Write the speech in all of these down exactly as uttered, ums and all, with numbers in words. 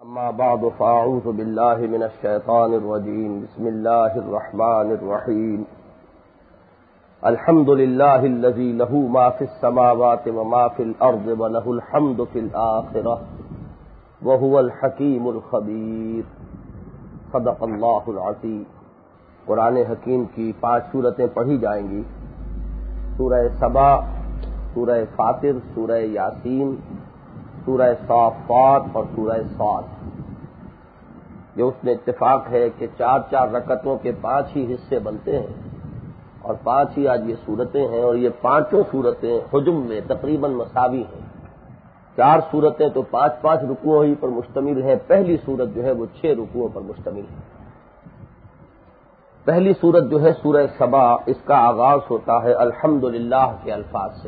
اما بعد فاعوذ باللہ من الشیطان الرجیم بسم اللہ الرحمن الرحیم الحمد للہ الذی لہ ما فی السماوات وما فی الارض ولہ الحمد فی الآخرہ وہو الحکیم الخبیر صدق اللہ العظیم۔ قرآن حکیم کی پانچ سورتیں پڑھی جائیں گی، سورہ سبا، سورہ فاطر، سورہ یاسین، سورہ صافات اور سورہ صاد۔ جو اس میں اتفاق ہے کہ چار چار رکعتوں کے پانچ ہی حصے بنتے ہیں اور پانچ ہی آج یہ صورتیں ہیں، اور یہ پانچوں صورتیں حجم میں تقریباً مساوی ہیں۔ چار صورتیں تو پانچ پانچ رکوعوں ہی پر مشتمل ہیں، پہلی صورت جو ہے وہ چھ رکوعوں پر مشتمل ہے۔ پہلی صورت جو ہے سورہ سبا، اس کا آغاز ہوتا ہے الحمدللہ کے الفاظ سے۔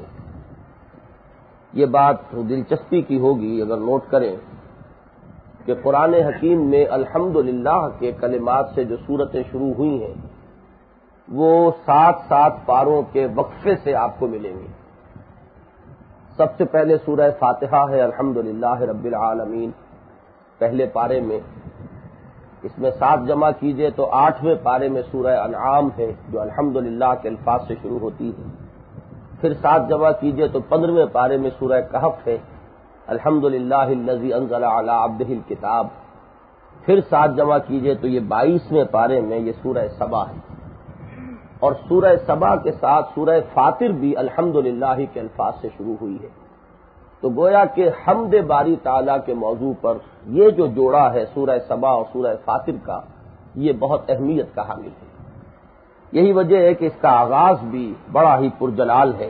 یہ بات دلچسپی کی ہوگی اگر نوٹ کریں کہ قرآن حکیم میں الحمدللہ کے کلمات سے جو صورتیں شروع ہوئی ہیں وہ سات سات پاروں کے وقفے سے آپ کو ملیں گی۔ سب سے پہلے سورہ فاتحہ ہے الحمدللہ رب العالمین، پہلے پارے میں، اس میں سات جمع کیجئے تو آٹھویں پارے میں سورہ انعام ہے جو الحمدللہ کے الفاظ سے شروع ہوتی ہے۔ پھر سات جمع کیجئے تو پندرہویں پارے میں سورہ کہف ہے الحمدللہ الذی انزل علی عبدہ الکتاب۔ پھر سات جمع کیجئے تو یہ بائیسویں پارے میں یہ سورہ سبا ہے، اور سورہ سبا کے ساتھ سورہ فاطر بھی الحمدللہ کے الفاظ سے شروع ہوئی ہے۔ تو گویا کہ حمد باری تعالیٰ کے موضوع پر یہ جو جوڑا ہے سورہ سبا اور سورہ فاطر کا، یہ بہت اہمیت کا حامل ہے۔ یہی وجہ ہے کہ اس کا آغاز بھی بڑا ہی پرجلال ہے۔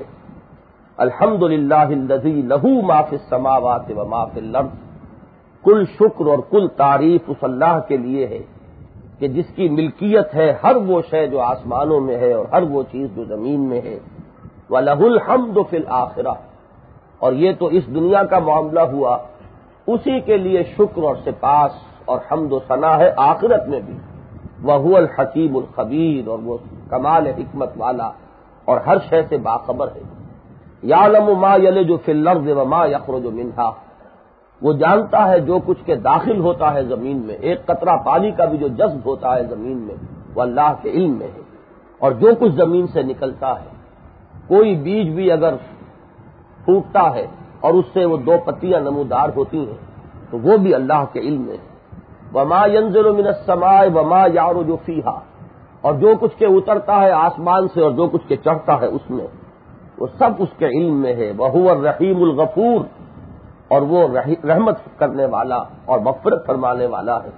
الحمدللہ الذی لہ ما فی السماوات وما فی الارض، کل شکر اور کل تعریف اس اللہ کے لیے ہے کہ جس کی ملکیت ہے ہر وہ شے جو آسمانوں میں ہے اور ہر وہ چیز جو زمین میں ہے۔ وَلَهُ الْحَمْدُ فِي الْآخِرَةِ، اور یہ تو اس دنیا کا معاملہ ہوا، اسی کے لیے شکر اور سپاس اور حمد و ثنا ہے آخرت میں بھی۔ وَهُوَ الْحَكِيمُ الْخَبِيرُ، اور وہ کمال حکمت والا اور ہر شے سے باخبر ہے۔ یعلم ما یلج فی الارض وما یخرج منہا، وہ جانتا ہے جو کچھ کے داخل ہوتا ہے زمین میں، ایک قطرہ پانی کا بھی جو جذب ہوتا ہے زمین میں وہ اللہ کے علم میں ہے، اور جو کچھ زمین سے نکلتا ہے، کوئی بیج بھی اگر پھوٹتا ہے اور اس سے وہ دو پتیاں نمودار ہوتی ہیں تو وہ بھی اللہ کے علم میں ہے۔ وما ينزل من السماء وما يعرج فيها، اور جو کچھ کے اترتا ہے آسمان سے اور جو کچھ کے چڑھتا ہے اس میں، وہ سب اس کے علم میں ہے۔ وَهُوَ الرَّحِيمُ الْغَفُورُ، اور وہ رحمت کرنے والا اور مغفرت فرمانے والا ہے۔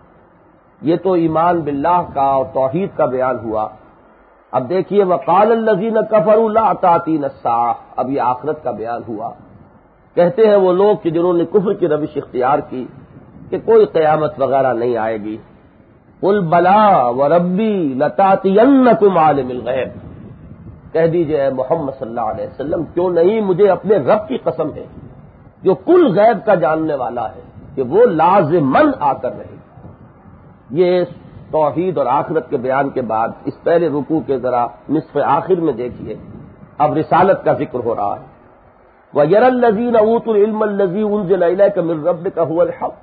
یہ تو ایمان باللہ کا اور توحید کا بیان ہوا۔ اب دیکھیے وَقَالَ الَّذِينَ كَفَرُوا لَا تَأْتِينَا السَّاعَةُ، اب یہ آخرت کا بیان ہوا۔ کہتے ہیں وہ لوگ کہ جنہوں نے کفر کی روش اختیار کی کہ کوئی قیامت وغیرہ نہیں آئے گی۔ قُلْ بَلَىٰ وَرَبِّي لَتَأْتِيَنَّكُمْ عَالِمِ الْغَيْبِ، کہہ دیجئے اے محمد صلی اللہ علیہ وسلم، کیوں نہیں، مجھے اپنے رب کی قسم ہے جو کل غیب کا جاننے والا ہے کہ وہ لازماً آ کر رہے گا۔ یہ توحید اور آخرت کے بیان کے بعد اس پہلے رکوع کے ذرا نصف آخر میں دیکھیے، اب رسالت کا ذکر ہو رہا ہے۔ وَيَرَى الَّذِينَ أُوتُوا الْعِلْمَ الَّذِي أُنزِلَ إِلَيْكَ مِن رَّبِّكَ هُوَ الْحَقُّ،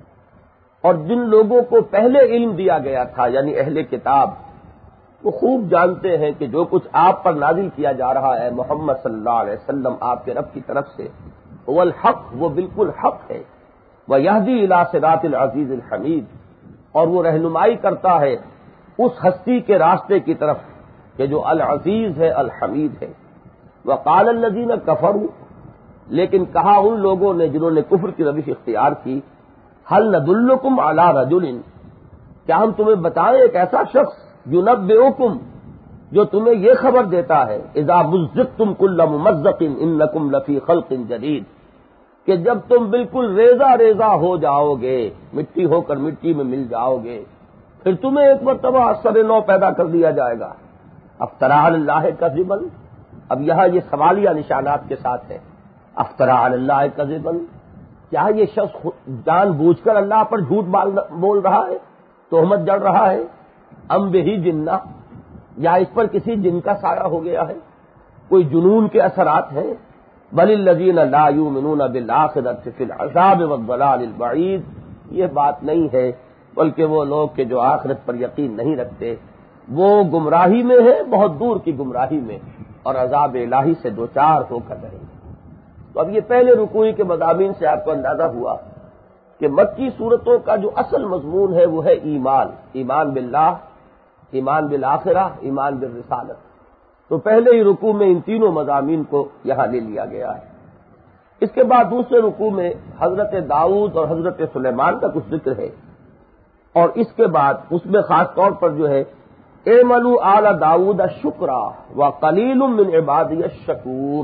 اور جن لوگوں کو پہلے علم دیا گیا تھا یعنی اہل کتاب، وہ خوب جانتے ہیں کہ جو کچھ آپ پر نازل کیا جا رہا ہے محمد صلی اللہ علیہ وسلم آپ کے رب کی طرف سے، وہ الحق، وہ بالکل حق ہے۔ وَيَهْدِي إِلَىٰ صِرَاطِ الْعَزِيزِ الْحَمِيدِ، اور وہ رہنمائی کرتا ہے اس ہستی کے راستے کی طرف کہ جو العزیز ہے الحمید ہے۔ وَقَالَ الَّذِينَ كَفَرُوا، لیکن کہا ان لوگوں نے جنہوں نے کفر کی روش اختیار کی، هَلْ نَدُلُّكُمْ عَلَىٰ رَجُلٍ، کیا ہم تمہیں بتائیں ایک ایسا شخص يُنَبِّئُكُمْ، جو تمہیں یہ خبر دیتا ہے اذا مزقتم کل ممزق انکم لفی خلق جدید، کہ جب تم بالکل ریزہ ریزہ ہو جاؤ گے، مٹی ہو کر مٹی میں مل جاؤ گے، پھر تمہیں ایک مرتبہ سر نو پیدا کر دیا جائے گا۔ افترا علی اللہ کذبا، اب یہاں یہ سوالیہ نشانات کے ساتھ ہے۔ افترا علی اللہ کذبا، کیا یہ شخص جان بوجھ کر اللہ پر جھوٹ بول رہا ہے، تہمت جڑ رہا ہے؟ ام بہی جنہ، یا اس پر کسی جن کا سایہ ہو گیا ہے، کوئی جنون کے اثرات ہیں؟ بل الذین لا یؤمنون بالآخرۃ فی العذاب والضلال البعید، یہ بات نہیں ہے، بلکہ وہ لوگ کہ جو آخرت پر یقین نہیں رکھتے وہ گمراہی میں ہیں، بہت دور کی گمراہی میں، اور عذاب الہی سے دوچار ہو کر رہیں گے۔ تو اب یہ پہلے رکوع کے مضامین سے آپ کو اندازہ ہوا کہ مکی صورتوں کا جو اصل مضمون ہے وہ ہے ایمان، ایمان باللہ، ایمان بالآخرہ، ایمان بالرسالت۔ تو پہلے ہی رکوع میں ان تینوں مضامین کو یہاں لے لیا گیا ہے۔ اس کے بعد دوسرے رکوع میں حضرت داؤد اور حضرت سلیمان کا کچھ ذکر ہے، اور اس کے بعد اس میں خاص طور پر جو ہے اعملوا آل داؤد شکرا وقلیل من عبادی الشکور،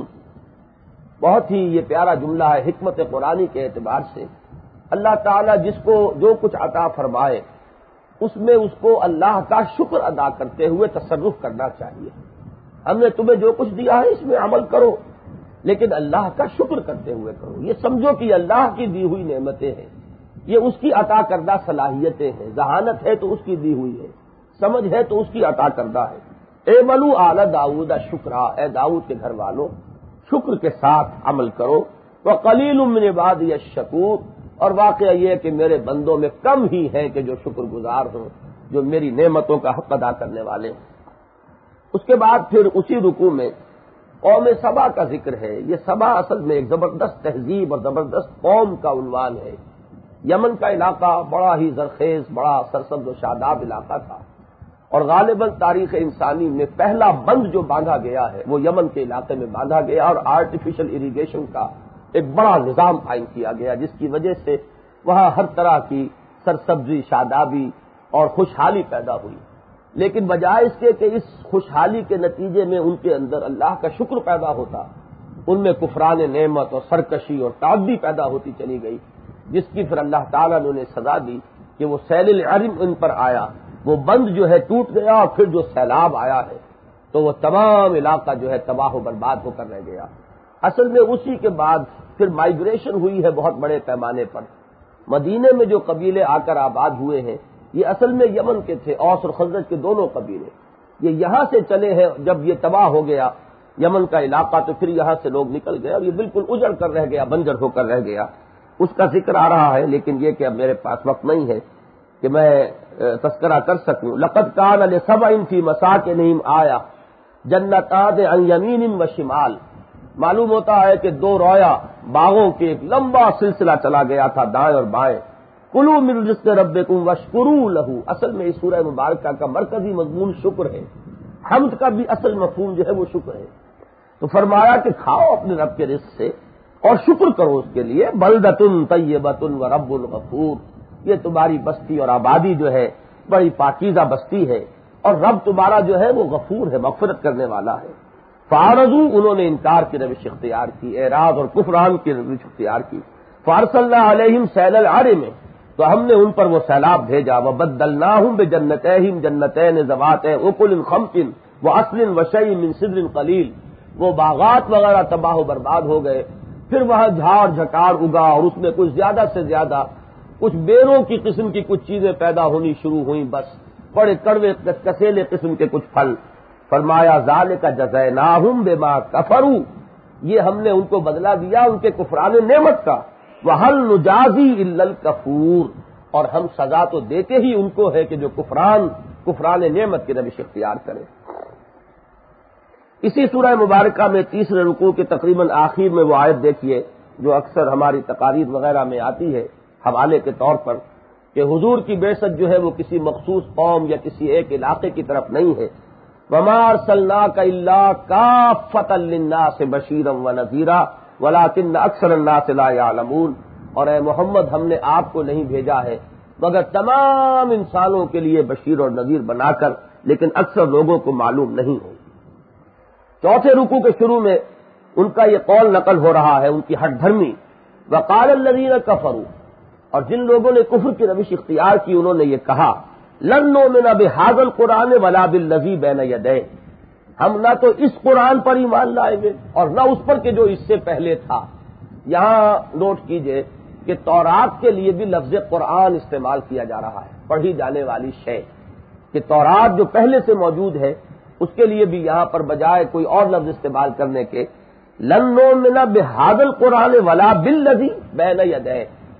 بہت ہی یہ پیارا جملہ ہے حکمت قرآنی کے اعتبار سے۔ اللہ تعالیٰ جس کو جو کچھ عطا فرمائے اس میں اس کو اللہ کا شکر ادا کرتے ہوئے تصرف کرنا چاہیے۔ ہم نے تمہیں جو کچھ دیا ہے اس میں عمل کرو، لیکن اللہ کا شکر کرتے ہوئے کرو۔ یہ سمجھو کہ اللہ کی دی ہوئی نعمتیں ہیں، یہ اس کی عطا کردہ صلاحیتیں ہیں، ذہانت ہے تو اس کی دی ہوئی ہے، سمجھ ہے تو اس کی عطا کردہ ہے۔ اعملوا آل داؤد شکرا، اے داؤد کے گھر والوں شکر کے ساتھ عمل کرو۔ وقلیل من عبادی الشکور، اور واقعہ یہ ہے کہ میرے بندوں میں کم ہی ہیں کہ جو شکر گزار ہوں، جو میری نعمتوں کا حق ادا کرنے والے ہیں۔ اس کے بعد پھر اسی رکوع میں قوم سبا کا ذکر ہے۔ یہ سبا اصل میں ایک زبردست تہذیب اور زبردست قوم کا عنوان ہے۔ یمن کا علاقہ بڑا ہی زرخیز، بڑا سرسبز و شاداب علاقہ تھا، اور غالباً تاریخ انسانی میں پہلا بند جو باندھا گیا ہے وہ یمن کے علاقے میں باندھا گیا، اور آرٹیفیشل اریگیشن کا ایک بڑا نظام قائم کیا گیا، جس کی وجہ سے وہاں ہر طرح کی سرسبزی، شادابی اور خوشحالی پیدا ہوئی۔ لیکن بجائے اس کے کہ اس خوشحالی کے نتیجے میں ان کے اندر اللہ کا شکر پیدا ہوتا، ان میں کفران نعمت اور سرکشی اور تعدی پیدا ہوتی چلی گئی، جس کی پھر اللہ تعالیٰ نے انہیں سزا دی کہ وہ سیل العرم ان پر آیا، وہ بند جو ہے ٹوٹ گیا، اور پھر جو سیلاب آیا ہے تو وہ تمام علاقہ جو ہے تباہ و برباد ہو کر رہ گیا۔ اصل میں اسی کے بعد پھر مائیگریشن ہوئی ہے بہت بڑے پیمانے پر۔ مدینے میں جو قبیلے آ کر آباد ہوئے ہیں یہ اصل میں یمن کے تھے، اوس اور خزرج کے دونوں قبیلے، یہ یہاں سے چلے ہیں۔ جب یہ تباہ ہو گیا یمن کا علاقہ تو پھر یہاں سے لوگ نکل گئے، اور یہ بالکل اجڑ کر رہ گیا، بنجر ہو کر رہ گیا۔ اس کا ذکر آ رہا ہے، لیکن یہ کہ اب میرے پاس وقت نہیں ہے کہ میں تذکرہ کر سکوں۔ لقد کان لسبع فی مساکنہم آیہ جنتان عن یمین و شمال، معلوم ہوتا ہے کہ دو رویا باغوں کے ایک لمبا سلسلہ چلا گیا تھا دائیں اور بائیں۔ کلوا من رزق ربکم واشکروا لہ، اصل میں اس سورہ مبارکہ کا مرکزی مضمون شکر ہے، حمد کا بھی اصل مفہوم جو ہے وہ شکر ہے۔ تو فرمایا کہ کھاؤ اپنے رب کے رزق سے اور شکر کرو اس کے لیے۔ بلدۃ طیبۃ ورب غفور، یہ تمہاری بستی اور آبادی جو ہے بڑی پاکیزہ بستی ہے، اور رب تمہارا جو ہے وہ غفور ہے، مغفرت کرنے والا ہے۔ فارضوا، انہوں نے انکار کی روش اختیار کی، اعراض اور کفران کی روش اختیار کی۔ فارسلنا علیہم سیل العرم، تو ہم نے ان پر وہ سیلاب بھیجا۔ وبدلناہم بجنتیہم جنتین ذوات اکل خمط واصل وشیء من سدر قلیل، وہ باغات وغیرہ تباہ و برباد ہو گئے۔ پھر وہاں جھاڑ جھکاڑ اگا، اور اس میں کچھ زیادہ سے زیادہ کچھ بیروں کی قسم کی کچھ چیزیں پیدا ہونی شروع ہوئیں، بس بڑے کڑوے کسیلے قسم کے کچھ پھل۔ فرمایا ذالک جزیناہم بما کفروا، یہ ہم نے ان کو بدلہ دیا ان کے کفران نعمت کا۔ وَهَلْ نُجَازِي إِلَّا الْكَفُورَ، اور ہم سزا تو دیتے ہی ان کو ہے کہ جو کفران کفران نعمت کی روش اختیار کرے۔ اسی سورہ مبارکہ میں تیسرے رکوع کے تقریباً آخر میں وہ آیت دیکھیے جو اکثر ہماری تقاریر وغیرہ میں آتی ہے حوالے کے طور پر، کہ حضور کی بعثت جو ہے وہ کسی مخصوص قوم یا کسی ایک علاقے کی طرف نہیں ہے۔ وَمَا أَرْسَلْنَاكَ إِلَّا كَافَّةً لِلنَّاسِ بَشِيرًا وَنَذِيرًا وَلَٰكِنَّ أَكْثَرَ النَّاسِ لَا يَعْلَمُونَ، اور اے محمد ہم نے آپ کو نہیں بھیجا ہے مگر تمام انسانوں کے لیے بشیر اور نذیر بنا کر، لیکن اکثر لوگوں کو معلوم نہیں ہے۔ چوتھے رکوع کے شروع میں ان کا یہ قول نقل ہو رہا ہے، ان کی ہٹ دھرمی۔ وَقَالَ الَّذِينَ كَفَرُوا، اور جن لوگوں نے کفر کی روش اختیار کی انہوں نے یہ کہا، لَن نُؤْمِنَ بِهَٰذَا الْقُرْآنِ وَلَا بِالَّذِي بَيْنَ يَدَيْهِ، ہم نہ تو اس قرآن پر ایمان لائیں گے اور نہ اس پر کہ جو اس سے پہلے تھا۔ یہاں نوٹ کیجئے کہ تورات کے لیے بھی لفظ قرآن استعمال کیا جا رہا ہے، پڑھی جانے والی شے، کہ تورات جو پہلے سے موجود ہے اس کے لیے بھی یہاں پر بجائے کوئی اور لفظ استعمال کرنے کے لن نؤمن بهذا القرآن ولا بالذی بین یدیہ،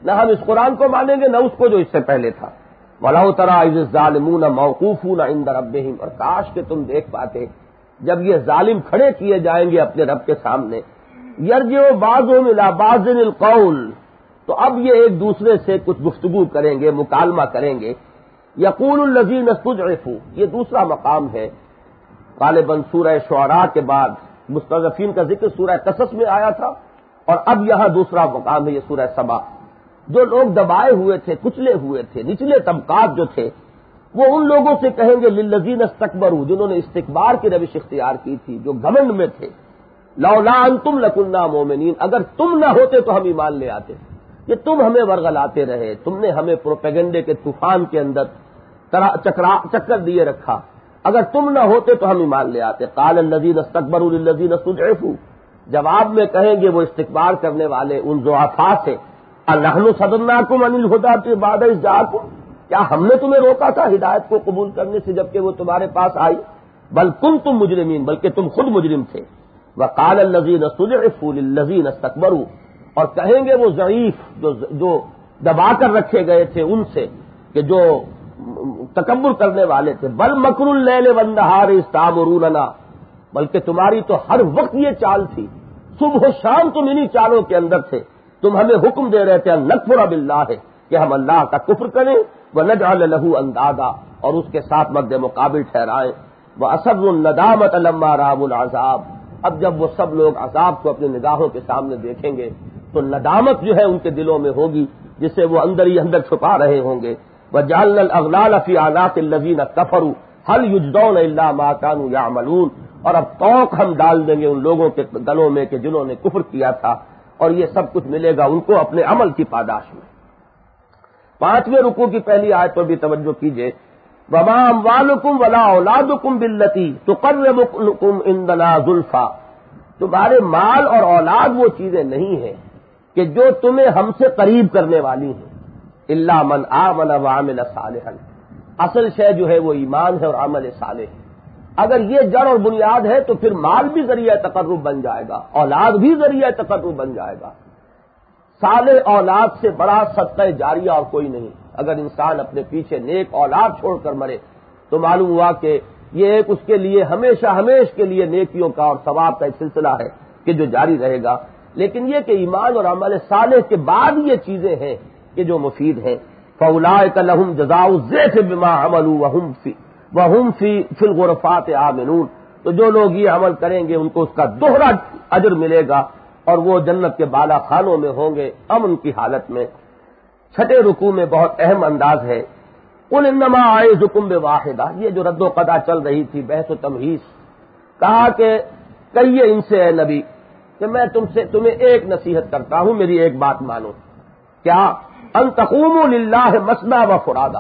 نہ ہم اس قرآن کو مانیں گے نہ اس کو جو اس سے پہلے تھا. وَلَوْ تَرَىٰ إِذِ الظَّالِمُونَ مَوْقُوفُونَ عِندَ رَبِّهِمْ، اور کاش کہ تم دیکھ پاتے جب یہ ظالم کھڑے کیے جائیں گے اپنے رب کے سامنے. یرجع بعضهم إِلَىٰ بَعْضٍ الْقَوْلَ، تو اب یہ ایک دوسرے سے کچھ گفتگو کریں گے، مکالمہ کریں گے. یقول الذین استضعفوا، یہ دوسرا مقام ہے. غالباً سورہ شعراء کے بعد مستضعفین کا ذکر سورہ قصص میں آیا تھا، اور اب یہاں دوسرا مقام ہے یہ سورہ سبا. جو لوگ دبائے ہوئے تھے، کچلے ہوئے تھے، نچلے طبقات جو تھے، وہ ان لوگوں سے کہیں گے للذین استکبروا، جنہوں نے استکبار کی روش اختیار کی تھی، جو گھمنڈ میں تھے، لولا انتم لکنا مؤمنین، اگر تم نہ ہوتے تو ہم ایمان لے آتے. کہ تم ہمیں ورغلاتے رہے، تم نے ہمیں پروپیگنڈے کے طوفان کے اندر چکرا چکر دیے رکھا، اگر تم نہ ہوتے تو ہم ایمان لے آتے. قال الذین استکبروا للذین استضعفوا، جواب میں کہیں گے وہ استکبار کرنے والے ان ضعفاء سے، انحن صدرناکم عن الہدی بعد اذ جاءکم، کیا ہم نے تمہیں روکا تھا ہدایت کو قبول کرنے سے جبکہ وہ تمہارے پاس آئی؟ بل کنتم مجرمین، بلکہ تم خود مجرم تھے. وقال الذین استضعفوا للذین استکبروا، اور کہیں گے وہ ضعیف جو جو دبا کر رکھے گئے تھے ان سے کہ جو تکبر کرنے والے تھے، بل مکر اللیل والنہار اذ تأمروننا، بلکہ تمہاری تو ہر وقت یہ چال تھی، صبح و شام تم انہی چالوں کے اندر تھے. تم ہمیں حکم دے رہے تھے ان نکفر باللہ، کہ ہم اللہ کا کفر کریں، ونجعل له اندادا، اور اس کے ساتھ مد مقابل ٹھہرائیں. واسروا الندامۃ لما رأوا العذاب، اب جب وہ سب لوگ عذاب کو اپنی نگاہوں کے سامنے دیکھیں گے تو ندامت جو ہے ان کے دلوں میں ہوگی، جسے وہ اندر ہی اندر چھپا رہے ہوں گے. وجعلنا الاغلال فی اعناق الذین کفروا هل یجزون الا ما كانوا يعملون، اور اب توق ہم ڈال دیں گے ان لوگوں کے گلوں میں کہ جنہوں نے کفر کیا تھا، اور یہ سب کچھ ملے گا ان کو اپنے عمل کی پاداش میں. پانچویں رکوع کی پہلی آیت پر بھی توجہ کیجیے. وما اموالکم ولا اولادکم باللتی تقربکم عندنا زلفا، تمہارے مال اور اولاد وہ چیزیں نہیں ہیں کہ جو تمہیں ہم سے قریب کرنے والی ہیں. الا من آمن وعمل صالحا، اصل شے جو ہے وہ ایمان ہے اور عمل صالح ہے. اگر یہ جڑ اور بنیاد ہے تو پھر مال بھی ذریعہ تقرب بن جائے گا، اولاد بھی ذریعہ تقرب بن جائے گا. صالح اولاد سے بڑا صدقہ جاریہ اور کوئی نہیں. اگر انسان اپنے پیچھے نیک اولاد چھوڑ کر مرے تو معلوم ہوا کہ یہ ایک اس کے لیے ہمیشہ ہمیش کے لیے نیکیوں کا اور ثواب کا ایک سلسلہ ہے کہ جو جاری رہے گا. لیکن یہ کہ ایمان اور عمل صالح کے بعد یہ چیزیں ہیں کہ جو مفید ہیں. فَأُولَٰئِكَ لَهُمْ جَزَاءُ الضِّعْفِ بِمَا عَمَلُوا وَهُمْ فِي وَهُمْ فِي فِي الْغُرَفَاتِ آمِنُونَ، تو جو لوگ یہ عمل کریں گے ان کو اس کا دوہرا اجر ملے گا اور وہ جنت کے بالا خانوں میں ہوں گے امن کی حالت میں. چھٹے رکوع میں بہت اہم انداز ہے. قُلْ إِنَّمَا أَعِظُكُم بِوَاحِدَةٍ، یہ جو رد و قضا چل رہی تھی، بحث و تمہیز، کہا کہ کہیے ان سے اے نبی کہ میں تم سے تمہیں ایک نصیحت کرتا ہوں، میری ایک بات مانو. کیا؟ ان تقوموا للہ مثنی و فرادا،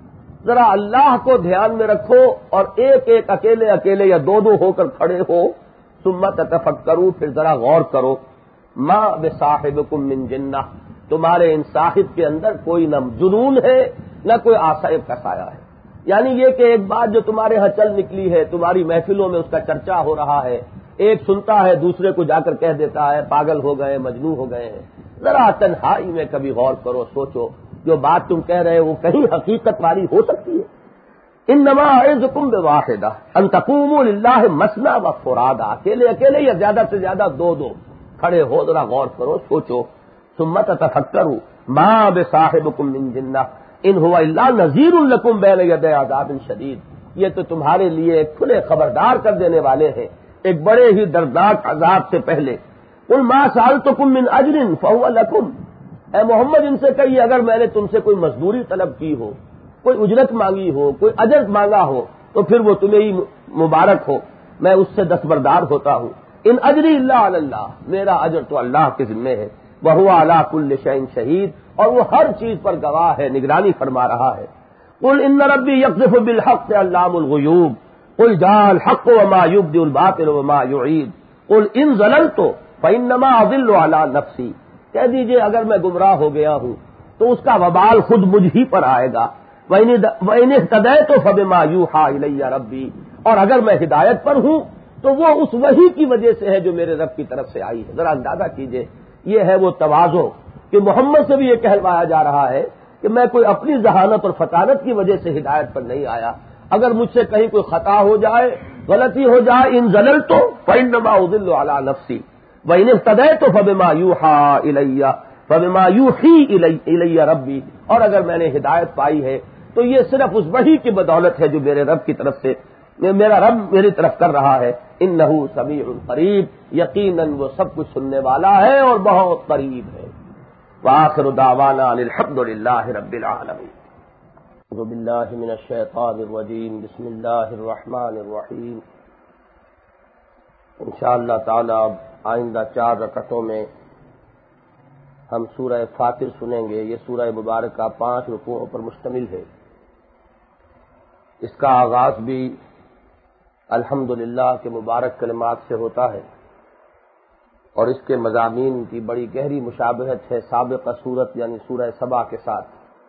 ذرا اللہ کو دھیان میں رکھو اور ایک ایک اکیلے اکیلے یا دو دو ہو کر کھڑے ہو. ثم تتفکروا، پھر ذرا غور کرو. ما بصاحبکم من جنہ، تمہارے ان صاحب کے اندر کوئی نہ جنون ہے نہ کوئی آصائب کا سایہ ہے. یعنی یہ کہ ایک بات جو تمہارے ہاں چل نکلی ہے، تمہاری محفلوں میں اس کا چرچا ہو رہا ہے، ایک سنتا ہے دوسرے کو جا کر کہہ دیتا ہے پاگل ہو گئے، مجنون ہو گئے ہیں. ذرا تنہائی میں کبھی غور کرو، سوچو جو بات تم کہہ رہے وہ کہیں حقیقت والی ہو سکتی ہے. انما اعظکم بواحدہ ان تقوموا للہ مثنی و فرادا، اکیلے اکیلے یا زیادہ سے زیادہ دو دو کھڑے ہو، ذرا غور کرو، سوچو. ثم تتفکروا ما بصاحبکم من جنہ ان هو الا نذیر لکم بین یدی عذاب شدید، یہ تو تمہارے لیے ایک کھلے خبردار کر دینے والے ہیں ایک بڑے ہی دردناک عذاب سے پہلے. قل ما سألتکم من اجر فهو لکم، اے محمد ان سے کہیے اگر میں نے تم سے کوئی مزدوری طلب کی ہو، کوئی اجرت مانگی ہو، کوئی اجر مانگا ہو تو پھر وہ تمہیں ہی مبارک ہو، میں اس سے دستبردار ہوتا ہوں. ان اجری الا علی اللہ، میرا اجر تو اللہ کے ذمے ہے. وہو علی کل شیء شہید، اور وہ ہر چیز پر گواہ ہے، نگرانی فرما رہا ہے. قل ان ربی یقذف بالحق علام الغیوب قل جاء الحق وما یبدئ الباطل وما یعید قل ان ضللت فانما اضل علی نفسی، کہہ دیجئے اگر میں گمراہ ہو گیا ہوں تو اس کا وبال خود مجھ ہی پر آئے گا. وَإِنِ اهْتَدَيْتُ فَبِمَا يُوحَىٰ إِلَيَّ رَبِّي، اور اگر میں ہدایت پر ہوں تو وہ اس وحی کی وجہ سے ہے جو میرے رب کی طرف سے آئی ہے. ذرا اندازہ کیجئے، یہ ہے وہ تواضع کہ محمد سے بھی یہ کہلوایا جا رہا ہے کہ میں کوئی اپنی ذہانت اور فطانت کی وجہ سے ہدایت پر نہیں آیا. اگر مجھ سے کہیں کوئی خطا ہو جائے، غلطی ہو جائے، ان زللت فإنما أضل على نفسی وإن اهتديت فبما يوحى إلي فبما يوحي إلي ربی، اور اگر میں نے ہدایت پائی ہے تو یہ صرف اس وحی کی بدولت ہے جو میرے رب کی طرف سے میرا رب میری طرف کر رہا ہے. انہ سمیع قریب، یقیناً وہ سب کچھ سننے والا ہے اور بہت قریب ہے. وآخر دعوانا الحمد للہ رب العالمین. اعوذ باللہ من الشیطان الرجیم، بسم اللہ الرحمن الرحیم. انشاءاللہ تعالی اب آئندہ چار رکعتوں میں ہم سورہ فاطر سنیں گے. یہ سورہ مبارکہ پانچ رکوعوں پر مشتمل ہے. اس کا آغاز بھی الحمدللہ کے مبارک کلمات سے ہوتا ہے اور اس کے مضامین کی بڑی گہری مشابہت ہے سابقہ سورت یعنی سورہ سبا کے ساتھ.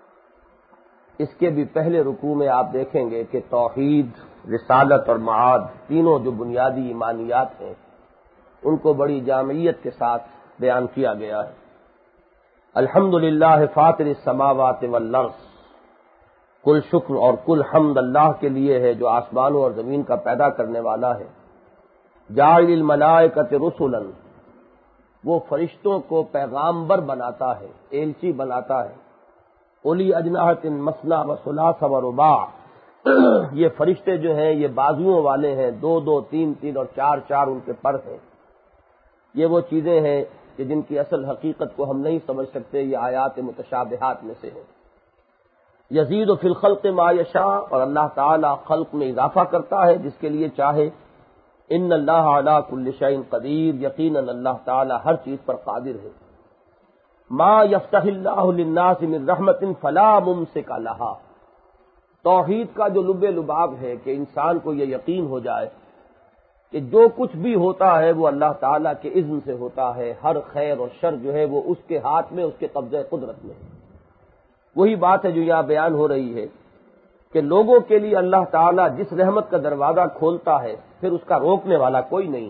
اس کے بھی پہلے رکوع میں آپ دیکھیں گے کہ توحید، رسالت اور معاد تینوں جو بنیادی ایمانیات ہیں ان کو بڑی جامعیت کے ساتھ بیان کیا گیا ہے. الحمدللہ فاطر السماوات والارض، کل شکر اور کل حمد اللہ کے لیے ہے جو آسمانوں اور زمین کا پیدا کرنے والا ہے. جاعل الملائکۃ رسلا، وہ فرشتوں کو پیغامبر بناتا ہے، ایلچی بناتا ہے. اولی اجنحۃ مثنی و ثلاث و رباع، یہ فرشتے جو ہیں یہ بازوؤں والے ہیں، دو دو تین تین اور چار چار ان کے پر ہیں. یہ وہ چیزیں ہیں کہ جن کی اصل حقیقت کو ہم نہیں سمجھ سکتے، یہ آیات متشابہات میں سے ہیں. یزید فی الخلق ما یشاء، اور اللہ تعالی خلق میں اضافہ کرتا ہے جس کے لیے چاہے. ان اللہ علی کل شیء قدیر، یقیناً اللہ تعالی ہر چیز پر قادر ہے. ما یفتح اللہ للناس من رحمت فلا ممسک لہا، توحید کا جو لب لباب ہے کہ انسان کو یہ یقین ہو جائے کہ جو کچھ بھی ہوتا ہے وہ اللہ تعالیٰ کے اذن سے ہوتا ہے. ہر خیر اور شر جو ہے وہ اس کے ہاتھ میں، اس کے قبضہ قدرت میں ہے. وہی بات ہے جو یہاں بیان ہو رہی ہے کہ لوگوں کے لیے اللہ تعالیٰ جس رحمت کا دروازہ کھولتا ہے پھر اس کا روکنے والا کوئی نہیں.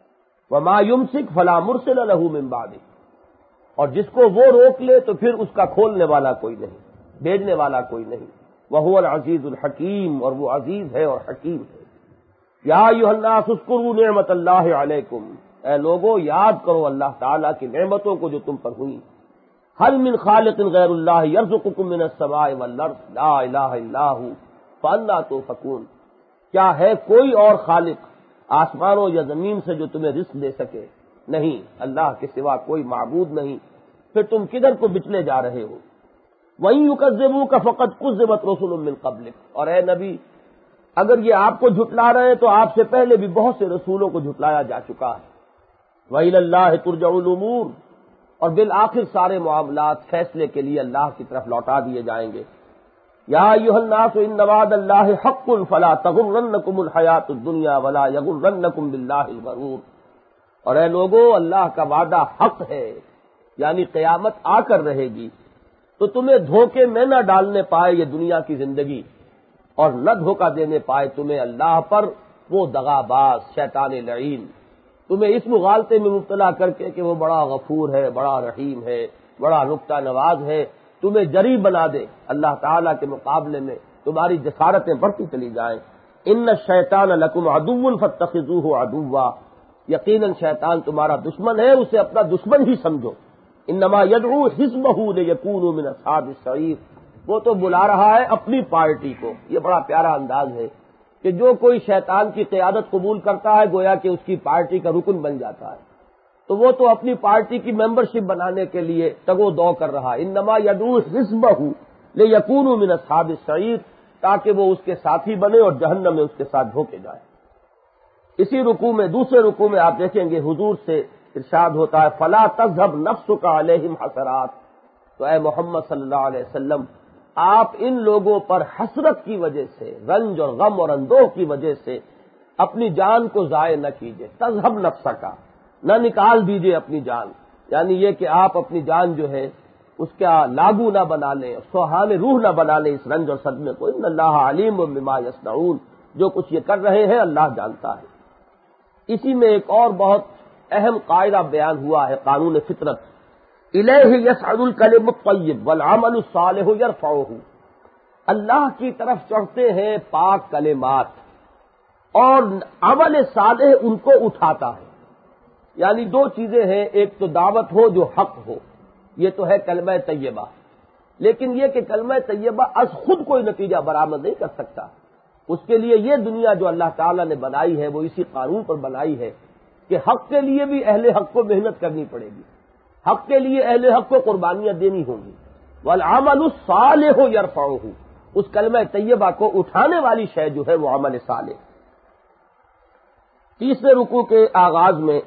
وما یمسک فلا مرسل لہ من بعدہ، اور جس کو وہ روک لے تو پھر اس کا کھولنے والا کوئی نہیں، بھیجنے والا کوئی نہیں. وہو العزیز الحکیم، اور وہ عزیز ہے اور حکیم ہے. یا ایھا الناس اذکروا نعمت اللہ علیکم، اے لوگو یاد کرو اللہ تعالیٰ کی نعمتوں کو جو تم پر ہوئی. هل من خالق غیر اللہ یرزقکم من السماء والارض لا الہ الا ھو فانا تؤفکون، کیا ہے کوئی اور خالق آسمانوں یا زمین سے جو تمہیں رزق دے سکے؟ نہیں، اللہ کے سوا کوئی معبود نہیں، پھر تم کدھر کو بچلے جا رہے ہو؟ وَإِن يُكَذِّبُوكَ فَقَدْ كُذِّبَتْ رُسُلٌ مِّن قَبْلِكَ، اور اے نبی اگر یہ آپ کو جھٹلا رہے ہیں تو آپ سے پہلے بھی بہت سے رسولوں کو جھٹلایا جا چکا ہے. وَإِلَى اللَّهِ تُرْجَعُ الْأُمُورُ، اور بالآخر سارے معاملات فیصلے کے لیے اللہ کی طرف لوٹا دیے جائیں گے. یا ایھا الناس ان وعد اللہ حق فلا تغرنکم الحیات الدنیا ولا یغرنکم باللہ الغرور، اور اے لوگو اللہ کا وعدہ حق ہے، یعنی قیامت آ کر رہے گی تو تمہیں دھوکے میں نہ ڈالنے پائے یہ دنیا کی زندگی، اور نہ دھوکہ دینے پائے تمہیں اللہ پر وہ دغاباز شیطان لعین، تمہیں اس مغالطے میں مبتلا کر کے کہ وہ بڑا غفور ہے، بڑا رحیم ہے، بڑا نکتہ نواز ہے، تمہیں جری بنا دے. اللہ تعالیٰ کے مقابلے میں تمہاری جسارتیں بڑھتی چلی جائیں. ان الشیطان لکم عدو فاتخذوہ عدوا، یقیناً شیطان تمہارا دشمن ہے، اسے اپنا دشمن ہی سمجھو. انما یدعو حزبہ لیکونوا من اصحاب السعیر، وہ تو بلا رہا ہے اپنی پارٹی کو. یہ بڑا پیارا انداز ہے کہ جو کوئی شیطان کی قیادت قبول کرتا ہے گویا کہ اس کی پارٹی کا رکن بن جاتا ہے، تو وہ تو اپنی پارٹی کی ممبرشپ بنانے کے لیے تگو دو کر رہا ہے. انما یدعو حزبہ لیکونوا من اصحاب السعیر، تاکہ وہ اس کے ساتھی بنے اور جہنم میں اس کے ساتھ دھوکے جائے. اسی رکوع میں دوسرے رکوع میں آپ دیکھیں گے حضور سے ارشاد ہوتا ہے فلا تذهب نفسك علیہم حسرات، تو اے محمد صلی اللہ علیہ وسلم آپ ان لوگوں پر حسرت کی وجہ سے، رنج اور غم اور اندوہ کی وجہ سے اپنی جان کو ضائع نہ کیجیے. تذهب نفسك، نہ نکال دیجیے اپنی جان، یعنی یہ کہ آپ اپنی جان جو ہے اس کا لاگو نہ بنا لیں، سوہان روح نہ بنا لیں اس رنج اور صدمے کو. ان اللہ علیم بما یصنعون، جو کچھ یہ کر رہے ہیں اللہ جانتا ہے. اسی میں ایک اور بہت اہم قاعدہ بیان ہوا ہے، قانون فطرت، الیہ یصعد الکلم الطیب والعمل الصالح یرفعہ، اللہ کی طرف چڑھتے ہیں پاک کلمات اور عمل صالح ان کو اٹھاتا ہے. یعنی دو چیزیں ہیں، ایک تو دعوت ہو جو حق ہو، یہ تو ہے کلمہ طیبہ، لیکن یہ کہ کلمہ طیبہ از خود کوئی نتیجہ برآمد نہیں کر سکتا. اس کے لیے یہ دنیا جو اللہ تعالیٰ نے بنائی ہے وہ اسی قانون پر بنائی ہے کہ حق کے لیے بھی اہل حق کو محنت کرنی پڑے گی، حق کے لیے اہل حق کو قربانیاں دینی ہوں گی. والعمل الصالح یرفعہ، اس کلمہ طیبہ کو اٹھانے والی شے جو ہے وہ عمل صالح. تیسرے رکوع کے آغاز میں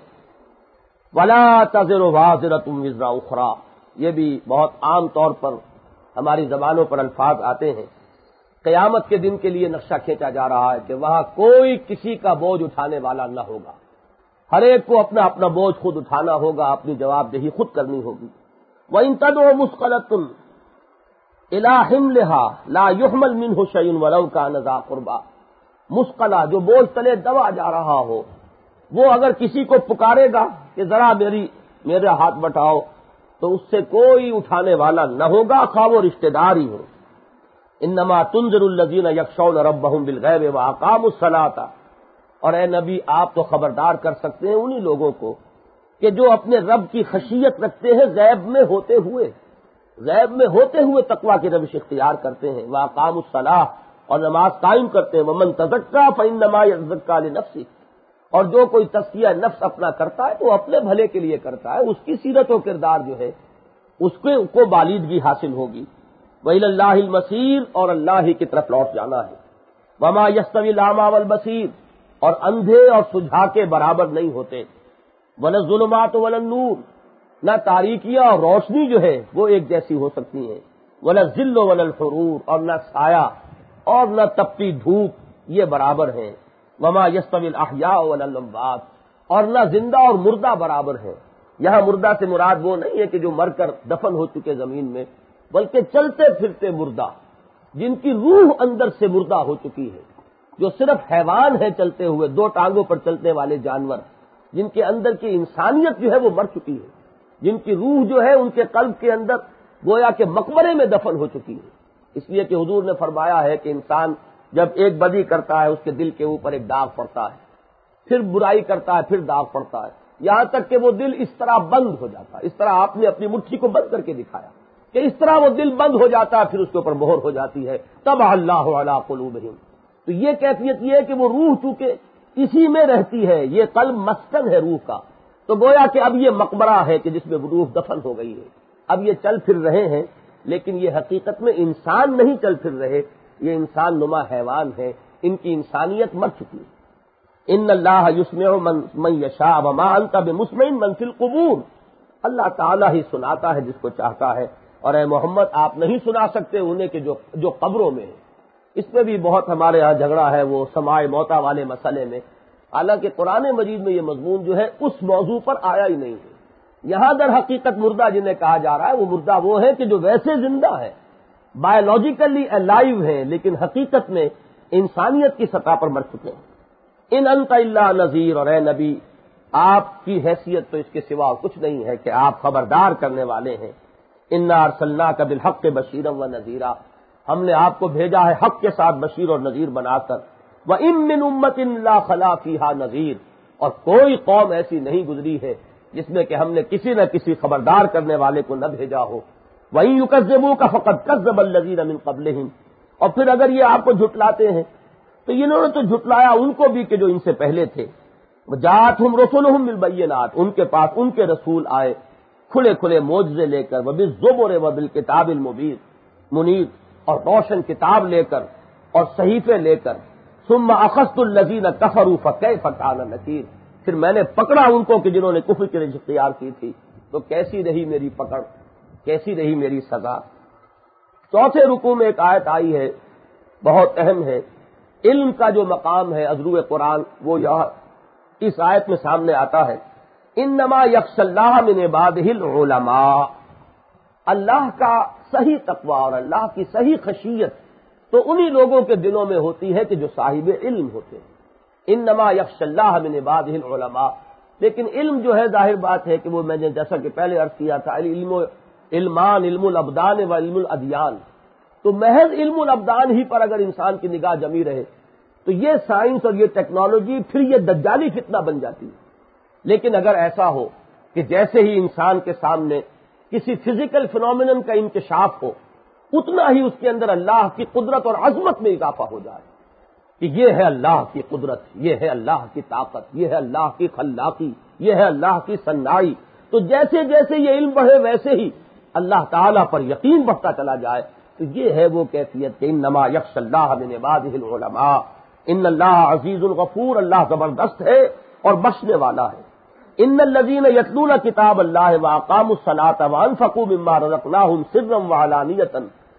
وَلَا تَزِرُ وَازِرَةٌ وِزْرَ أُخْرَىٰ، یہ بھی بہت عام طور پر ہماری زبانوں پر الفاظ آتے ہیں. قیامت کے دن کے لیے نقشہ کھینچا جا رہا ہے کہ وہاں کوئی کسی کا بوجھ اٹھانے والا نہ ہوگا، ہر ایک کو اپنا اپنا بوجھ خود اٹھانا ہوگا، اپنی جواب دہی خود کرنی ہوگی. وَإِن تَدْعُ مُثْقَلَةٌ إِلَىٰ حِمْلِهَا لَا يُحْمَلْ مِنْهُ شَيْءٌ وَلَوْ كَانَ ذَا قُرْبَىٰ، مثقلہ جو بوجھ تلے دبا جا رہا ہو، وہ اگر کسی کو پکارے گا کہ ذرا میری میرا ہاتھ بٹاؤ تو اس سے کوئی اٹھانے والا نہ ہوگا، خواہ وہ رشتہ دار ہی ہو. انما تنذر الذین یخشون ربهم بالغیب واقاموا الصلاۃ، اور اے نبی آپ تو خبردار کر سکتے ہیں انہی لوگوں کو کہ جو اپنے رب کی خشیت رکھتے ہیں غیب میں ہوتے ہوئے، غیب میں ہوتے ہوئے تقویٰ کی روش اختیار کرتے ہیں. واقاموا الصلاۃ، اور نماز قائم کرتے ہیں. ومن تزکیٰ فانما یتزکیٰ لنفسہ، اور جو کوئی تزکیہ نفس اپنا کرتا ہے تو وہ اپنے بھلے کے لیے کرتا ہے، اس کی سیرت و کردار جو ہے اس کو بالیدگی حاصل ہوگی. وَإِلَى اللَّهِ الْمَصِيرُ، اور اللہ ہی کی طرف لوٹ جانا ہے. وَمَا يَسْتَوِي الْأَعْمَىٰ وَالْبَصِيرُ، اور اندھے اور سجھا کے برابر نہیں ہوتے. وَلَا الظُّلُمَاتُ وَلَا النُّورُ، نہ تاریکیاں اور روشنی جو ہے وہ ایک جیسی ہو سکتی ہیں. وَلَا الظِّلُّ وَلَا الْحُرُورُ، اور نہ سایہ اور نہ تپتی دھوپ یہ برابر ہیں. وَمَا يَسْتَوِي الْأَحْيَاءُ وَلَا الْأَمْوَاتُ، اور نہ زندہ اور مردہ برابر ہیں. یہاں مردہ سے مراد وہ نہیں ہے کہ جو مر کر دفن ہو چکے زمین میں، بلکہ چلتے پھرتے مردہ، جن کی روح اندر سے مردہ ہو چکی ہے، جو صرف حیوان ہے چلتے ہوئے، دو ٹانگوں پر چلتے والے جانور، جن کے اندر کی انسانیت جو ہے وہ مر چکی ہے، جن کی روح جو ہے ان کے قلب کے اندر گویا کہ مقبرے میں دفن ہو چکی ہے. اس لیے کہ حضور نے فرمایا ہے کہ انسان جب ایک بدی کرتا ہے اس کے دل کے اوپر ایک داغ پڑتا ہے، پھر برائی کرتا ہے پھر داغ پڑتا ہے، یہاں تک کہ وہ دل اس طرح بند ہو جاتا ہے. اس طرح آپ نے اپنی مٹھی کو بند کر کے دکھایا کہ اس طرح وہ دل بند ہو جاتا ہے، پھر اس کے اوپر مہر ہو جاتی ہے. طبع اللہ علی قلوبہم، تو یہ کیفیت یہ ہے کہ وہ روح چونکہ اسی میں رہتی ہے، یہ قلب مسکن ہے روح کا، تو گویا کہ اب یہ مقبرہ ہے کہ جس میں روح دفن ہو گئی ہے. اب یہ چل پھر رہے ہیں لیکن یہ حقیقت میں انسان نہیں چل پھر رہے، یہ انسان نما حیوان ہے، ان کی انسانیت مر چکی ہے. ان اللہ یسمع من من یشاء وما انت بمسمع من فی القبور، اللہ تعالیٰ ہی سناتا ہے جس کو چاہتا ہے، اور اے محمد آپ نہیں سنا سکتے انہیں کہ جو جو قبروں میں ہیں. اس میں بھی بہت ہمارے ہاں جھگڑا ہے وہ سماع موتا والے مسئلے میں، حالانکہ قرآن مجید میں یہ مضمون جو ہے اس موضوع پر آیا ہی نہیں ہے. یہاں در حقیقت مردہ جنہیں کہا جا رہا ہے وہ مردہ وہ ہے کہ جو ویسے زندہ ہے، بایولوجیکلی الائیو ہیں، لیکن حقیقت میں انسانیت کی سطح پر مر چکے ہیں. ان انت الا نذیر، اور اے نبی آپ کی حیثیت تو اس کے سوا کچھ نہیں ہے کہ آپ خبردار کرنے والے ہیں. انا ارسلناک بالحق بشیرا ونذیرا، ہم نے آپ کو بھیجا ہے حق کے ساتھ بشیر اور نذیر بنا کر. وَإِن مِّن أُمَّةٍ إِلَّا خَلَا فِيهَا نَذِيرٌ، اور کوئی قوم ایسی نہیں گزری ہے جس میں کہ ہم نے کسی نہ کسی خبردار کرنے والے کو نہ بھیجا ہو. وَإِن يُكَذِّبُوكَ فَقَدْ كَذَّبَ الَّذِينَ مِن قَبْلِهِمْ، اور پھر اگر یہ آپ کو جھٹلاتے ہیں تو انہوں نے تو جھٹلایا ان کو بھی کہ جو ان سے پہلے تھے. وَجَاءَتْهُمْ رُسُلُهُم بِالْبَيِّنَاتِ، ان کے پاس ان کے رسول آئے کھلے کھلے معجزے لے کر، وَبِالزُّبُرِ وَبِالْكِتَابِ الْمُبِينِ منیر، اور روشن کتاب لے کر اور صحیفے لے کر. ثُمَّ أَخَذْتُ الَّذِينَ كَفَرُوا فَكَيْفَ كَانَ نَكِيرِ، پھر میں نے پکڑا ان کو کہ جنہوں نے کفر کی رجع اختیار کی تھی، تو کیسی رہی میری پکڑ، کیسی رہی میری سزا. چوتھے رکوع میں ایک آیت آئی ہے بہت اہم ہے، علم کا جو مقام ہے عذرو قرآن وہ یہاں اس آیت میں سامنے آتا ہے. انما یخشی اللہ من عبادہ العلماء، اللہ کا صحیح تقوی اور اللہ کی صحیح خشیت تو انہی لوگوں کے دلوں میں ہوتی ہے کہ جو صاحب علم ہوتے ہیں. انما یخشی اللہ من عبادہ العلماء، لیکن علم جو ہے ظاہر بات ہے کہ وہ میں نے جیسا کہ پہلے عرض کیا تھا علم علمان علم الابدان و علم الادیان، تو محض علم الابدان ہی پر اگر انسان کی نگاہ جمی رہے تو یہ سائنس اور یہ ٹیکنالوجی پھر یہ دجالی فتنہ بن جاتی ہے۔ لیکن اگر ایسا ہو کہ جیسے ہی انسان کے سامنے کسی فزیکل فنومینن کا انکشاف ہو اتنا ہی اس کے اندر اللہ کی قدرت اور عظمت میں اضافہ ہو جائے کہ یہ ہے اللہ کی قدرت، یہ ہے اللہ کی طاقت، یہ ہے اللہ کی خلاقی، یہ ہے اللہ کی صنائی، تو جیسے جیسے یہ علم بڑھے ویسے ہی اللہ تعالیٰ پر یقین بڑھتا چلا جائے، تو یہ ہے وہ کیفیت کہ انما یخشی اللہ من عبادہ العلماء، ان اللہ عزیز الغفور، اللہ زبردست ہے اور بخشنے والا ہے۔ ان الذین یتلون کتاب اللہ واقاموا الصلاۃ وانفقوا مما رزقناہم سرا وعلانیۃ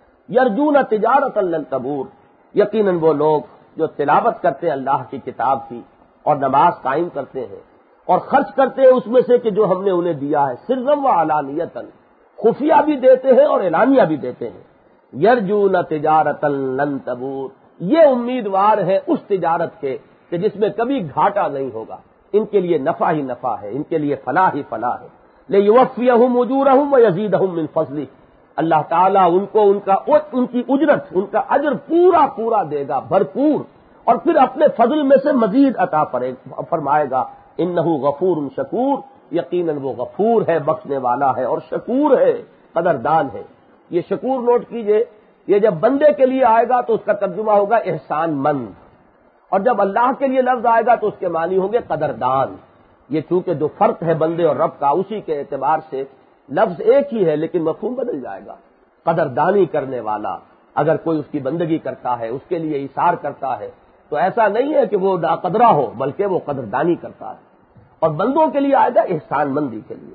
یرجون تجارۃ لن تبور، یقیناً وہ لوگ جو تلاوت کرتے ہیں اللہ کی کتاب کی اور نماز قائم کرتے ہیں اور خرچ کرتے ہیں اس میں سے کہ جو ہم نے انہیں دیا ہے، سرا وعلانیۃ، خفیہ بھی دیتے ہیں اور اعلانیہ بھی دیتے ہیں، یرجون تجارۃ لن تبور، یہ امیدوار ہے اس تجارت کے کہ جس میں کبھی گھاٹا نہیں ہوگا، ان کے لیے نفع ہی نفع ہے، ان کے لیے فلاح ہی فلاح ہے۔ لیوفیہم اجورہم ویزیدہم من فضلہ، اللہ تعالیٰ ان کو ان کا ان کی اجرت، ان کا اجر پورا پورا دے گا، بھرپور، اور پھر اپنے فضل میں سے مزید عطا فرمائے گا۔ انہ غفور شکور، یقیناً وہ غفور ہے، بخشنے والا ہے اور شکور ہے، قدردان ہے۔ یہ شکور نوٹ کیجئے، یہ جب بندے کے لیے آئے گا تو اس کا ترجمہ ہوگا احسان مند، اور جب اللہ کے لیے لفظ آئے گا تو اس کے معنی ہوں گے قدردان۔ یہ چونکہ جو فرق ہے بندے اور رب کا، اسی کے اعتبار سے لفظ ایک ہی ہے لیکن مفہوم بدل جائے گا۔ قدردانی کرنے والا، اگر کوئی اس کی بندگی کرتا ہے، اس کے لیے ایثار کرتا ہے، تو ایسا نہیں ہے کہ وہ ناقدرہ ہو، بلکہ وہ قدردانی کرتا ہے۔ اور بندوں کے لیے آئے گا احسان مندی کے لیے۔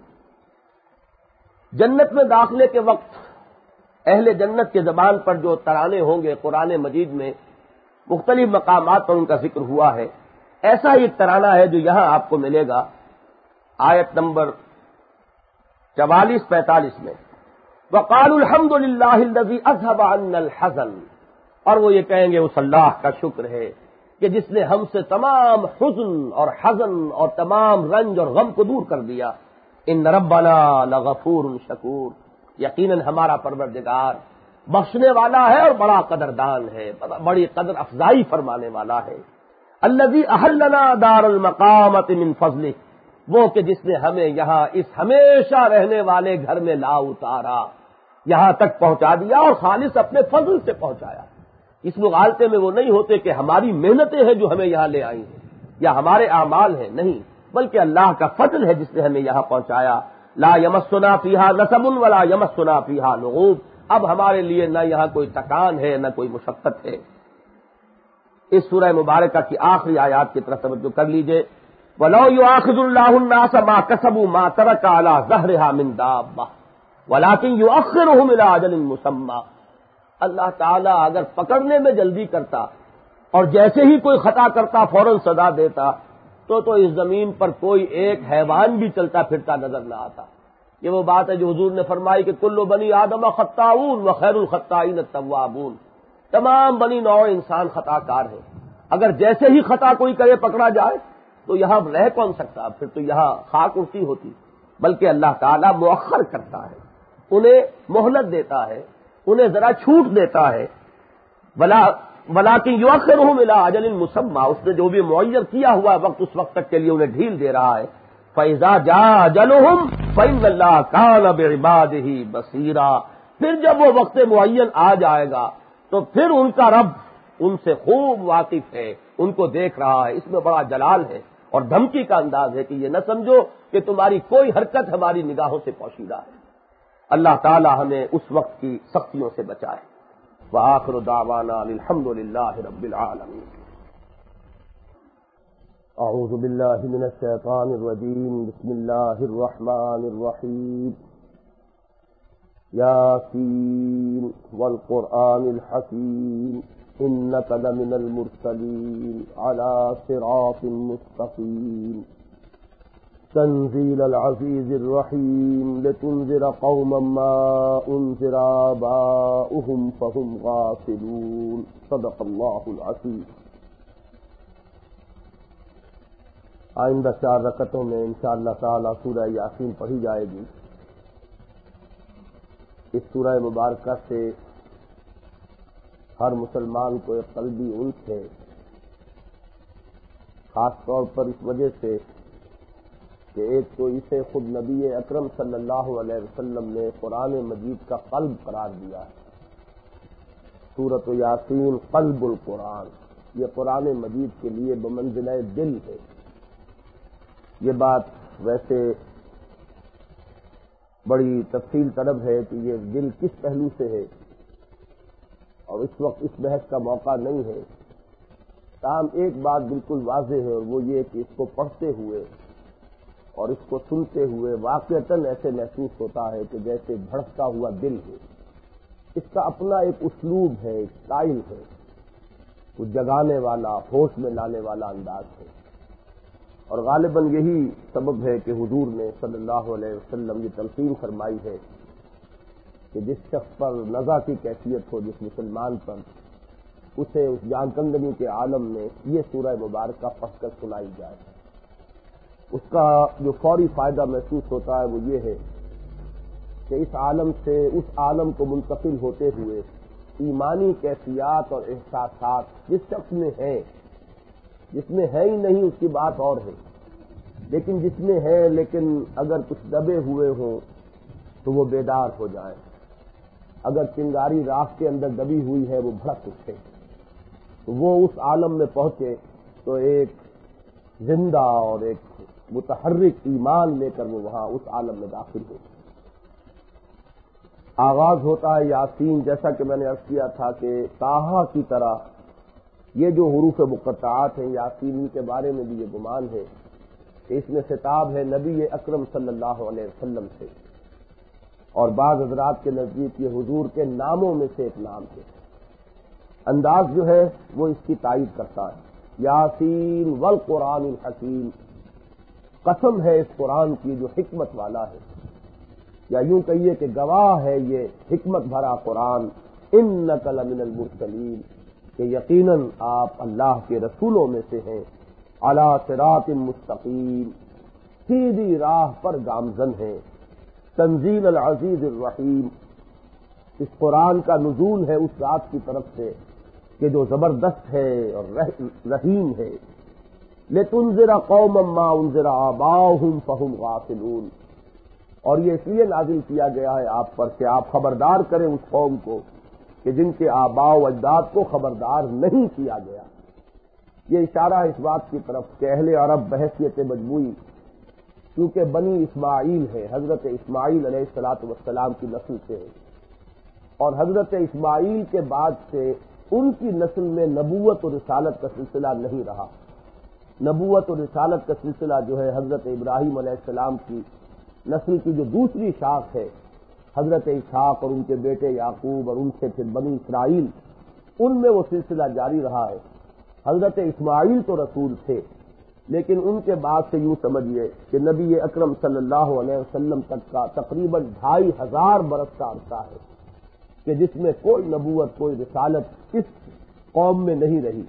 جنت میں داخلے کے وقت اہل جنت کے زبان پر جو ترانے ہوں گے، قرآن مجید میں مختلف مقامات پر ان کا ذکر ہوا ہے، ایسا ہی ایک ترانہ ہے جو یہاں آپ کو ملے گا آیت نمبر چوالیس پینتالیس میں، وَقَالُوا الْحَمْدُ لِلَّهِ الَّذِي أَذْهَبَ عَنَّا الْحَزَنَ، اور وہ یہ کہیں گے اس اللہ کا شکر ہے کہ جس نے ہم سے تمام حزن اور حزن اور تمام رنج اور غم کو دور کر دیا۔ ان ربنا لغفور شکور، یقیناً ہمارا پروردگار بخشنے والا ہے اور بڑا قدردان ہے، بڑی قدر افزائی فرمانے والا ہے۔ الذی احلنا دار المقامۃ من فضلہ، وہ کہ جس نے ہمیں یہاں اس ہمیشہ رہنے والے گھر میں لا اتارا، یہاں تک پہنچا دیا اور خالص اپنے فضل سے پہنچایا۔ اس مغالطے میں وہ نہیں ہوتے کہ ہماری محنتیں ہیں جو ہمیں یہاں لے آئی ہیں یا ہمارے اعمال ہیں، نہیں، بلکہ اللہ کا فضل ہے جس نے ہمیں یہاں پہنچایا۔ لا یمسنا فیہا نصب ولا یمسنا فیہا لغوب، اب ہمارے لیے نہ یہاں کوئی تکان ہے نہ کوئی مشقت ہے۔ اس سورہ مبارکہ کی آخری آیات کی طرف توجہ کر لیجئے، وَلَوْ يُؤَاخِذُ اللَّهُ النَّاسَ مَا كَسَبُوا مَا تَرَكَ عَلَى ظَهْرِهَا مِن دَابَّةٍ وَلَكِنْ يُؤَخِّرُهُمْ إِلَىٰ أَجَلٍ مُّسَمًّى، اللہ تعالیٰ اگر پکڑنے میں جلدی کرتا اور جیسے ہی کوئی خطا کرتا فوراً سزا دیتا تو تو اس زمین پر کوئی ایک حیوان بھی چلتا پھرتا نظر نہ آتا۔ یہ وہ بات ہے جو حضور نے فرمائی کہ کل بنی آدم خطاؤون وخیر الخطائین التوابون، تمام بنی نوع انسان خطا کار ہے، اگر جیسے ہی خطا کوئی کرے پکڑا جائے تو یہاں رہ کون سکتا، پھر تو یہاں خاک اڑتی ہوتی، بلکہ اللہ تعالیٰ مؤخر کرتا ہے، انہیں مہلت دیتا ہے، انہیں ذرا چھوٹ دیتا ہے۔ ولا ولاکن یؤخرہم الی اجل مسمى، اس نے جو بھی معین کیا ہوا وقت اس وقت تک کے لیے انہیں ڈھیل دے رہا ہے۔ فَإِذَا جَاءَ أَجَلُهُمْ فَإِنَّ اللَّهَ كَانَ بِعِبَادِهِ بَصِيرًا، پھر جب وہ وقت معین آ جائے گا تو پھر ان کا رب ان سے خوب واقف ہے، ان کو دیکھ رہا ہے۔ اس میں بڑا جلال ہے اور دھمکی کا انداز ہے کہ یہ نہ سمجھو کہ تمہاری کوئی حرکت ہماری نگاہوں سے پوشیدہ ہے۔ اللہ تعالی ہمیں اس وقت کی سختیوں سے بچائے۔ وآخر دعوانا الحمد للہ رب العالمین۔ اعوذ باللہ من الشیطان الرجیم، بسم اللہ الرحمن الرحیم۔ یاسین والقرآن الحکیم انک لمن المرسلین علی صراط مستقیم تنزیل العزیز الرحیم لتنذر قوما ما انذر آباؤہم فہم غافلون۔ صدق اللہ العظیم۔ آئندہ چار رکعتوں میں انشاءاللہ تعالی سورہ یاسین پڑھی جائے گی۔ اس سورہ مبارکہ سے ہر مسلمان کو ایک قلبی انس ہے، خاص طور پر اس وجہ سے کہ ایک تو اسے خود نبی اکرم صلی اللہ علیہ وسلم نے قرآن مجید کا قلب قرار دیا ہے۔ سورۃ یاسین قلب القرآن، یہ قرآن مجید کے لیے بمنزلہ دل ہے۔ یہ بات ویسے بڑی تفصیل طلب ہے کہ یہ دل کس پہلو سے ہے، اور اس وقت اس بحث کا موقع نہیں ہے۔ تاہم ایک بات بالکل واضح ہے، اور وہ یہ کہ اس کو پڑھتے ہوئے اور اس کو سنتے ہوئے واقعتاً ایسے محسوس ہوتا ہے کہ جیسے بھڑکتا ہوا دل ہے۔ اس کا اپنا ایک اسلوب ہے، ایک اسٹائل ہے، وہ جگانے والا، ہوش میں لانے والا انداز ہے، اور غالباً یہی سبب ہے کہ حضور نے صلی اللہ علیہ وسلم یہ تلقین فرمائی ہے کہ جس شخص پر نزع کی کیفیت ہو، جس مسلمان پر، اسے اس جان کندنی کے عالم میں یہ سورہ مبارکہ پڑھ کر سنائی جائے۔ اس کا جو فوری فائدہ محسوس ہوتا ہے وہ یہ ہے کہ اس عالم سے اس عالم کو منتقل ہوتے ہوئے ایمانی کیفیات اور احساسات جس شخص میں ہیں، جس میں ہے ہی نہیں اس کی بات اور ہے، لیکن جس میں ہے لیکن اگر کچھ دبے ہوئے ہوں تو وہ بیدار ہو جائیں، اگر چنگاری راکھ کے اندر دبی ہوئی ہے وہ بھڑک اٹھے، تو وہ اس عالم میں پہنچے تو ایک زندہ اور ایک متحرک ایمان لے کر وہ وہاں اس عالم میں داخل ہو۔ آغاز ہوتا ہے یاسین، جیسا کہ میں نے عرض کیا تھا کہ طٰہٰ کی طرح یہ جو حروف مقطعات ہیں یاسین کے بارے میں بھی یہ گمان ہے کہ اس میں خطاب ہے نبی اکرم صلی اللہ علیہ وسلم سے، اور بعض حضرات کے نزدیک یہ حضور کے ناموں میں سے ایک نام ہے۔ انداز جو ہے وہ اس کی تائید کرتا ہے، یاسین والقرآن الحکیم، قسم ہے اس قرآن کی جو حکمت والا ہے، یا یوں کہیے کہ گواہ ہے یہ حکمت بھرا قرآن، انک لمن المرسلین، کہ یقیناً آپ اللہ کے رسولوں میں سے ہیں، علی صراط مستقیم، سیدھی راہ پر گامزن ہیں، تنزیل العزیز الرحیم، اس قرآن کا نزول ہے اس ذات کی طرف سے کہ جو زبردست ہے اور رحیم ہے، لتنذر قوما ما انذر آباؤہم فہم غافلون، اور یہ اس لیے نازل کیا گیا ہے آپ پر کہ آپ خبردار کریں اس قوم کو کہ جن کے آباء و اجداد کو خبردار نہیں کیا گیا۔ یہ اشارہ اس بات کی طرف کہ اہل عرب بحیثیت مجموعی کیونکہ بنی اسماعیل ہے، حضرت اسماعیل علیہ الصلوۃ والسلام کی نسل سے ہے، اور حضرت اسماعیل کے بعد سے ان کی نسل میں نبوت و رسالت کا سلسلہ نہیں رہا۔ نبوت و رسالت کا سلسلہ جو ہے حضرت ابراہیم علیہ السلام کی نسل کی جو دوسری شاخ ہے، حضرت اسحاق اور ان کے بیٹے یعقوب اور ان سے پھر بنی اسرائیل، ان میں وہ سلسلہ جاری رہا ہے۔ حضرت اسماعیل تو رسول تھے، لیکن ان کے بعد سے یوں سمجھیے کہ نبی اکرم صلی اللہ علیہ وسلم تک کا تقریباً ڈھائی ہزار برس کا عرصہ ہے کہ جس میں کوئی نبوت، کوئی رسالت اس قوم میں نہیں رہی۔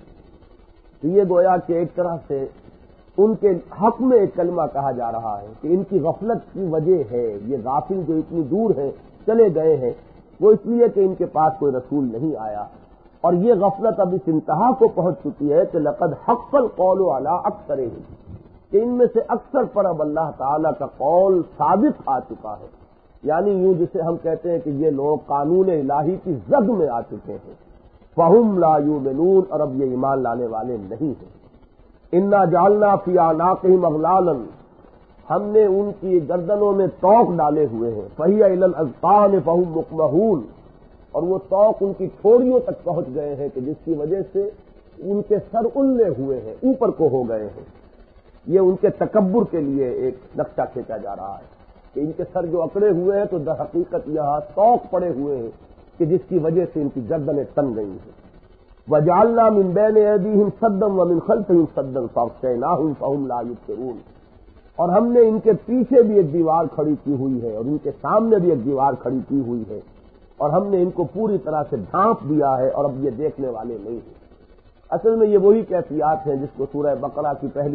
تو یہ گویا کہ ایک طرح سے ان کے حق میں ایک کلمہ کہا جا رہا ہے کہ ان کی غفلت کی وجہ ہے، یہ غافل جو اتنی دور ہیں چلے گئے ہیں، وہ اس لیے کہ ان کے پاس کوئی رسول نہیں آیا، اور یہ غفلت اب اس انتہا کو پہنچ چکی ہے کہ لقد حق القول علی اکثرہم، کہ ان میں سے اکثر پر اب اللہ تعالی کا قول ثابت آ چکا ہے، یعنی یوں جسے ہم کہتے ہیں کہ یہ لوگ قانون الہی کی زد میں آ چکے ہیں، فہم لا یؤمنون، اور اب یہ ایمان لانے والے نہیں ہیں۔ انا جعلنا فی اعناقہم اغلالا، ہم نے ان کی گردنوں میں طوق ڈالے ہوئے ہیں، فہی الی الاذقان فہم مقمحون، اور وہ طوق ان کی ٹھوڑیوں تک پہنچ گئے ہیں کہ جس کی وجہ سے ان کے سر الے ہوئے ہیں، اوپر کو ہو گئے ہیں۔ یہ ان کے تکبر کے لیے ایک نقشہ کھینچا جا رہا ہے کہ ان کے سر جو اکڑے ہوئے ہیں تو در حقیقت یہاں طوق پڑے ہوئے ہیں کہ جس کی وجہ سے ان کی گردنیں تن گئی ہیں۔ وَجَعَلْنَا مِن بَيْنِ أَيْدِيهِمْ سَدًّا وَمِنْ خَلْفِهِمْ سَدًّا فَأَغْشَيْنَاهُمْ فَهُمْ لَا يُبْصِرُونَ، اور ہم نے ان کے پیچھے بھی ایک دیوار کھڑی کی ہوئی ہے اور ان کے سامنے بھی ایک دیوار کھڑی کی ہوئی ہے، اور ہم نے ان کو پوری طرح سے ڈھانپ دیا ہے اور اب یہ دیکھنے والے نہیں ہیں۔ اصل میں یہ وہی کیفیات ہیں جس کو سورہ بقرہ کی پہلی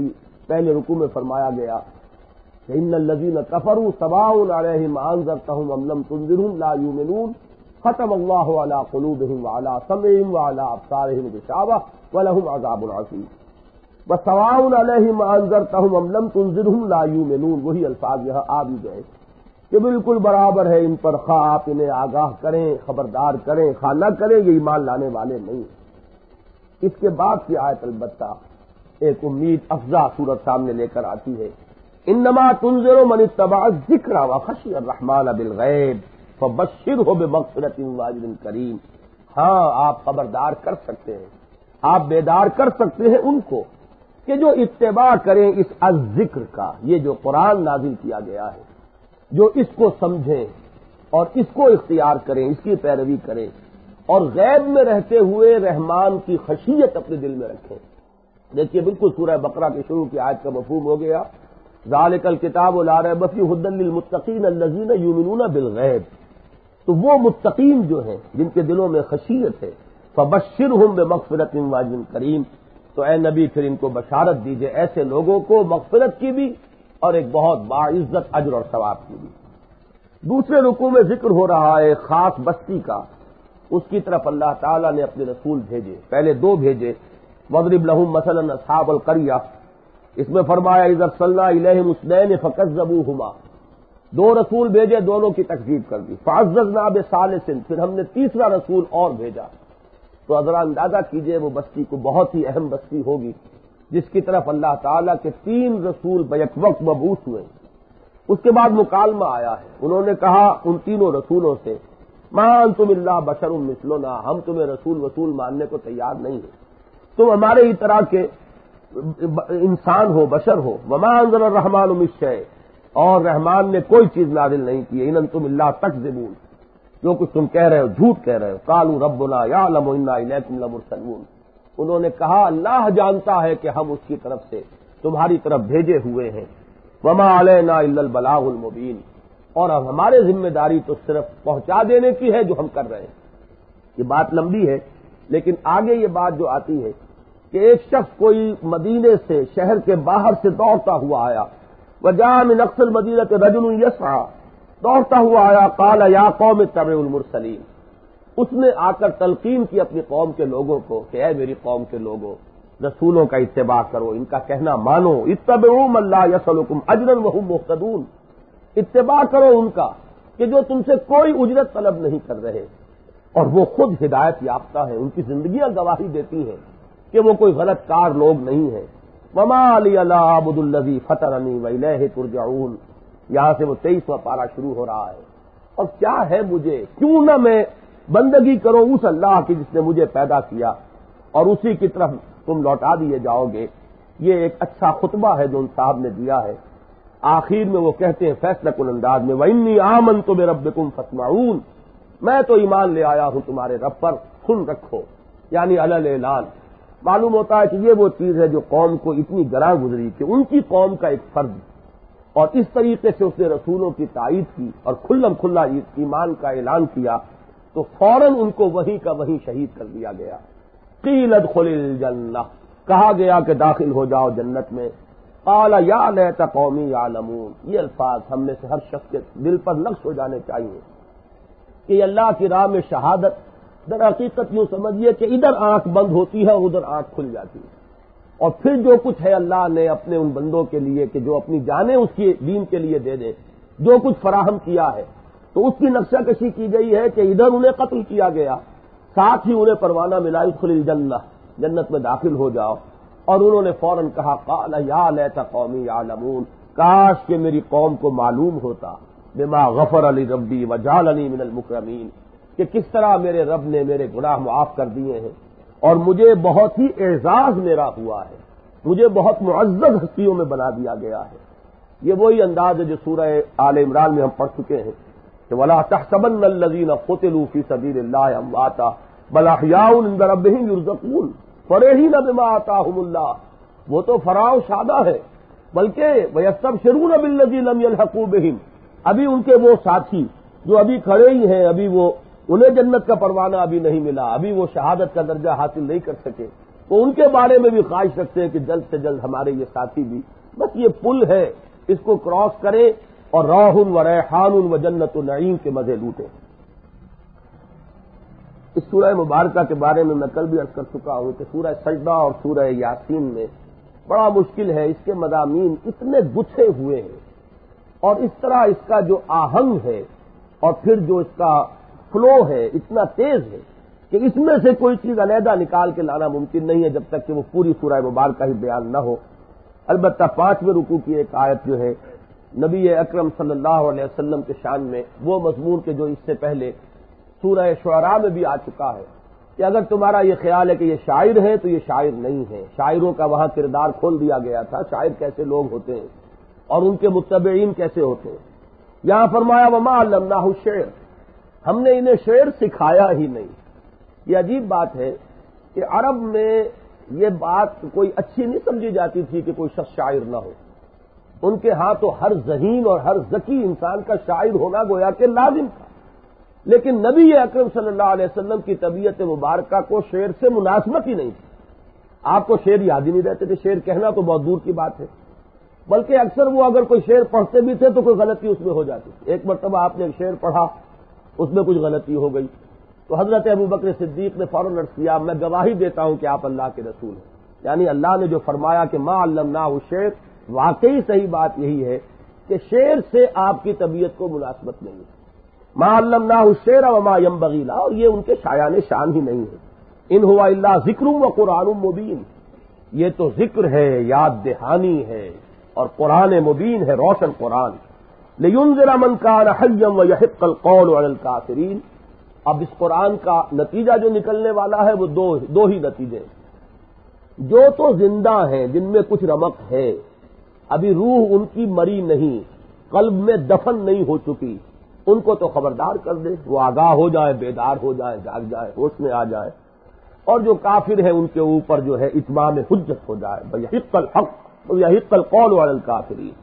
پہلے رکوع میں فرمایا گیا کہ ان الذین کفروا سواء علیہم انذرتہم ام لم تنذرہم لا یؤمنون ختم اللہ علی قلوبہم وعلی سمعہم وعلی ابصارہم غشاوہ ولہم عذاب عظیم. وسواء علیہم انذرتہم ام لم تنذرہم لا یؤمنون، وہی الفاظ یہاں آ بھی گئے کہ بالکل برابر ہے ان پر، خواہ آپ انہیں آگاہ کریں، خبردار کریں، خواہ نہ کریں، یہ ایمان لانے والے نہیں. اس کے بعد کی آیت البتہ ایک امید افزا صورت سامنے لے کر آتی ہے. انما تنذر من اتبع الذکر وخشی الرحمن بالغیب فبشرہ بمغفرۃ واجر کریم. ہاں آپ خبردار کر سکتے ہیں، آپ بیدار کر سکتے ہیں ان کو کہ جو اتباع کریں اس الذکر کا، یہ جو قرآن نازل کیا گیا ہے، جو اس کو سمجھیں اور اس کو اختیار کریں، اس کی پیروی کریں، اور غیب میں رہتے ہوئے رحمان کی خشیت اپنے دل میں رکھیں. دیکھیے بالکل سورہ بقرہ کے شروع کی آیت کا مفہوم ہو گیا، ذالک الکتاب لا ریب فیہ ھدی للمتقین الذین یؤمنون بالغیب. تو وہ متقین جو ہیں جن کے دلوں میں خشیت ہے، فبشرہم بمغفرۃ واجر کریم، تو اے نبی پھر ان کو بشارت دیجئے ایسے لوگوں کو مغفرت کی بھی اور ایک بہت باعزت اجر اور ثواب کی بھی. دوسرے رکوع میں ذکر ہو رہا ہے خاص بستی کا، اس کی طرف اللہ تعالیٰ نے اپنے رسول بھیجے، پہلے دو بھیجے. وَاضْرِبْ لَهُم مَثَلًا أَصْحَابَ الْقَرْيَةِ، اس میں فرمایا اِذْ أَرْسَلْنَا إِلَيْهِمُ اثْنَيْنِ فَكَذَّبُوهُمَا، دو رسول بھیجے، دونوں کی تکذیب کر دی. فَعَزَّزْنَا بِثَالِثٍ، پھر ہم نے تیسرا رسول اور بھیجا. تو ذرا اندازہ کیجئے وہ بستی کو بہت ہی اہم بستی ہوگی جس کی طرف اللہ تعالیٰ کے تین رسول بیک وقت مبعوث ہوئے. اس کے بعد مکالمہ آیا ہے، انہوں نے کہا ان تینوں رسولوں سے ما انتم الا بشر مثلنا، ہم تمہیں رسول وصول ماننے کو تیار نہیں ہیں، تم ہمارے ہی طرح کے انسان ہو، بشر ہو. وما انزل الرحمن من شیء، اور رحمان نے کوئی چیز نازل نہیں کی. ان انتم الا تکذبون، جو کچھ تم کہہ رہے ہو جھوٹ کہہ رہے ہو. قالوا ربنا یعلم انا الیکم لمرسلون، انہوں نے کہا اللہ جانتا ہے کہ ہم اس کی طرف سے تمہاری طرف بھیجے ہوئے ہیں. وما علینا الا البلاغ المبین، اور اب ہمارے ذمہ داری تو صرف پہنچا دینے کی ہے جو ہم کر رہے ہیں. یہ بات لمبی ہے لیکن آگے یہ بات جو آتی ہے کہ ایک شخص کوئی مدینے سے، شہر کے باہر سے دوڑتا ہوا آیا. وجاء من اقصى المدینۃ رجل یسعى، دوڑتا ہوا آیا. قال یا قوم اتبعوا المرسلین، اس نے آ کر تلقین کی اپنی قوم کے لوگوں کو کہ اے میری قوم کے لوگوں، رسولوں کا اتباع کرو، ان کا کہنا مانو. اتبعوا من لا يسألكم اجرا وهم مهتدون، اتباع کرو ان کا کہ جو تم سے کوئی اجرت طلب نہیں کر رہے اور وہ خود ہدایت یافتہ ہیں، ان کی زندگیاں گواہی دیتی ہیں کہ وہ کوئی غلط کار لوگ نہیں ہیں. وما لی لا اعبد الذی فطرنی والیہ ترجعون، یہاں سے وہ تیئیسواں پارہ شروع ہو رہا ہے. اور کیا ہے مجھے، کیوں نہ میں بندگی کروں اس اللہ کی جس نے مجھے پیدا کیا اور اسی کی طرف تم لوٹا دیے جاؤ گے. یہ ایک اچھا خطبہ ہے جو ان صاحب نے دیا ہے. آخر میں وہ کہتے ہیں فیصلہ کن انداز میں وَإِنِّي آمَنْتُ بِرَبِّكُمْ فَاسْمَعُونَ، میں تو ایمان لے آیا ہوں تمہارے رب پر، سن رکھو. یعنی علی الاعلان. معلوم ہوتا ہے کہ یہ وہ چیز ہے جو قوم کو اتنی گراں گزری کہ ان کی قوم کا ایک فرد، اور اس طریقے سے اس نے رسولوں کی تائید کی اور کھلم کھلا ایمان کا اعلان کیا تو فوراً ان کو وہی کا وہی شہید کر دیا گیا. قیل ادخل الجنہ، کہا گیا کہ داخل ہو جاؤ جنت میں. قال یا لیت قومی یعلمون، یہ الفاظ ہم میں سے ہر شخص کے دل پر نقش ہو جانے چاہیے کہ اللہ کی راہ میں شہادت در حقیقت یوں سمجھیے کہ ادھر آنکھ بند ہوتی ہے اور ادھر آنکھ کھل جاتی ہے، اور پھر جو کچھ ہے اللہ نے اپنے ان بندوں کے لیے کہ جو اپنی جانیں اس کی دین کے لیے دے دے، جو کچھ فراہم کیا ہے تو اس کی نقشہ کشی کی گئی ہے کہ ادھر انہیں قتل کیا گیا، ساتھ ہی انہیں پروانہ ملا ادخل الجنہ، جنت میں داخل ہو جاؤ. اور انہوں نے فوراً کہا قال یا لیت قومی یعلمون، کاش کہ میری قوم کو معلوم ہوتا بما غفر لی ربی وجعلنی من المکرمین، کہ کس طرح میرے رب نے میرے گناہ معاف کر دیے ہیں اور مجھے بہت ہی اعزاز میرا ہوا ہے، مجھے بہت معزز ہستیوں میں بنا دیا گیا ہے. یہ وہی انداز ہے جو سورہ آل عمران میں ہم پڑھ چکے ہیں کہ وَلَا تَحْسَبَنَّ الَّذِينَ قُتِلُوا فِي سَبِيلِ اللَّهِ أَمْوَاتًا بَلْ أَحْيَاءٌ عِندَ رَبِّهِمْ يُرْزَقُونَ فَرِحِينَ بِمَا آتَاهُمُ اللَّهُ، وہ تو فراح و شادہ ہے، بلکہ وَيَسْتَبْشِرُونَ بِالَّذِي لَمْ يَلْحَقُوا بِهِمْ، ابھی ان کے وہ ساتھی جو ابھی کھڑے ہی ہیں، ابھی وہ انہیں جنت کا پروانہ ابھی نہیں ملا، ابھی وہ شہادت کا درجہ حاصل نہیں کر سکے، تو ان کے بارے میں بھی خواہش رکھتے ہیں کہ جلد سے جلد ہمارے یہ ساتھی بھی بس یہ پل ہے اس کو کراس کریں اور روح و ریحان و جنت و نعیم کے مزے لوٹیں۔ اس سورہ مبارکہ کے بارے میں میں کل بھی عرض کر چکا ہوں کہ سورہ سجدہ اور سورہ یاسین میں بڑا مشکل ہے، اس کے مضامین اتنے گچھے ہوئے ہیں اور اس طرح اس کا جو آہنگ ہے اور پھر جو اس کا فلو ہے اتنا تیز ہے کہ اس میں سے کوئی چیز علیحدہ نکال کے لانا ممکن نہیں ہے جب تک کہ وہ پوری سورہ مبارکہ ہی بیان نہ ہو۔ البتہ پانچویں رکوع کی ایک آیت جو ہے نبی اکرم صلی اللہ علیہ وسلم کے شان میں وہ مضمون کے جو اس سے پہلے سورہ شعراء میں بھی آ چکا ہے کہ اگر تمہارا یہ خیال ہے کہ یہ شاعر ہے تو یہ شاعر نہیں ہے، شاعروں کا وہاں کردار کھول دیا گیا تھا، شاعر کیسے لوگ ہوتے ہیں اور ان کے متبعین کیسے ہوتے ہیں۔ یہاں فرمایا وما علمناہ الشعر، ہم نے انہیں شعر سکھایا ہی نہیں۔ یہ عجیب بات ہے کہ عرب میں یہ بات کوئی اچھی نہیں سمجھی جاتی تھی کہ کوئی شخص شاعر نہ ہو، ان کے ہاں تو ہر ذہین اور ہر ذکی انسان کا شاعر ہونا گویا کہ لازم تھا، لیکن نبی اکرم صلی اللہ علیہ وسلم کی طبیعت مبارکہ کو شعر سے مناسبت ہی نہیں تھی۔ آپ کو شعر یاد ہی نہیں رہتے تھے، شعر کہنا تو بہت دور کی بات ہے، بلکہ اکثر وہ اگر کوئی شعر پڑھتے بھی تھے تو کوئی غلطی اس میں ہو جاتی تھی۔ ایک مرتبہ آپ نے ایک شعر پڑھا، اس میں کچھ غلطی ہو گئی تو حضرت ابوبکر صدیق نے فوراً عرض کیا میں گواہی دیتا ہوں کہ آپ اللہ کے رسول ہیں، یعنی اللہ نے جو فرمایا کہ ما علمناہ الشعر، واقعی صحیح بات یہی ہے کہ شعر سے آپ کی طبیعت کو مناسبت نہیں ہے۔ ما علمناہ الشعر وما ينبغی له، اور یہ ان کے شایان شان ہی نہیں ہے۔ ان هو الا ذکر و قرآن مبین، یہ تو ذکر ہے، یاد دہانی ہے اور قرآن مبین ہے، روشن قرآن۔ لینذر من کان حیا ویحق القول علی الکافرین، اب اس قرآن کا نتیجہ جو نکلنے والا ہے وہ دو دو ہی نتیجے ہیں۔ جو تو زندہ ہیں، جن میں کچھ رمق ہے، ابھی روح ان کی مری نہیں، قلب میں دفن نہیں ہو چکی، ان کو تو خبردار کر دے، وہ آگاہ ہو جائے، بیدار ہو جائے، جاگ جائے، ہوش میں آ جائے، اور جو کافر ہیں ان کے اوپر جو ہے اتمام حجت ہو جائے۔ وَيَحِقَّ الْحَقُّ وَيَحِقَّ الْقَوْلُ عَلَى الْكَافِرِينَ۔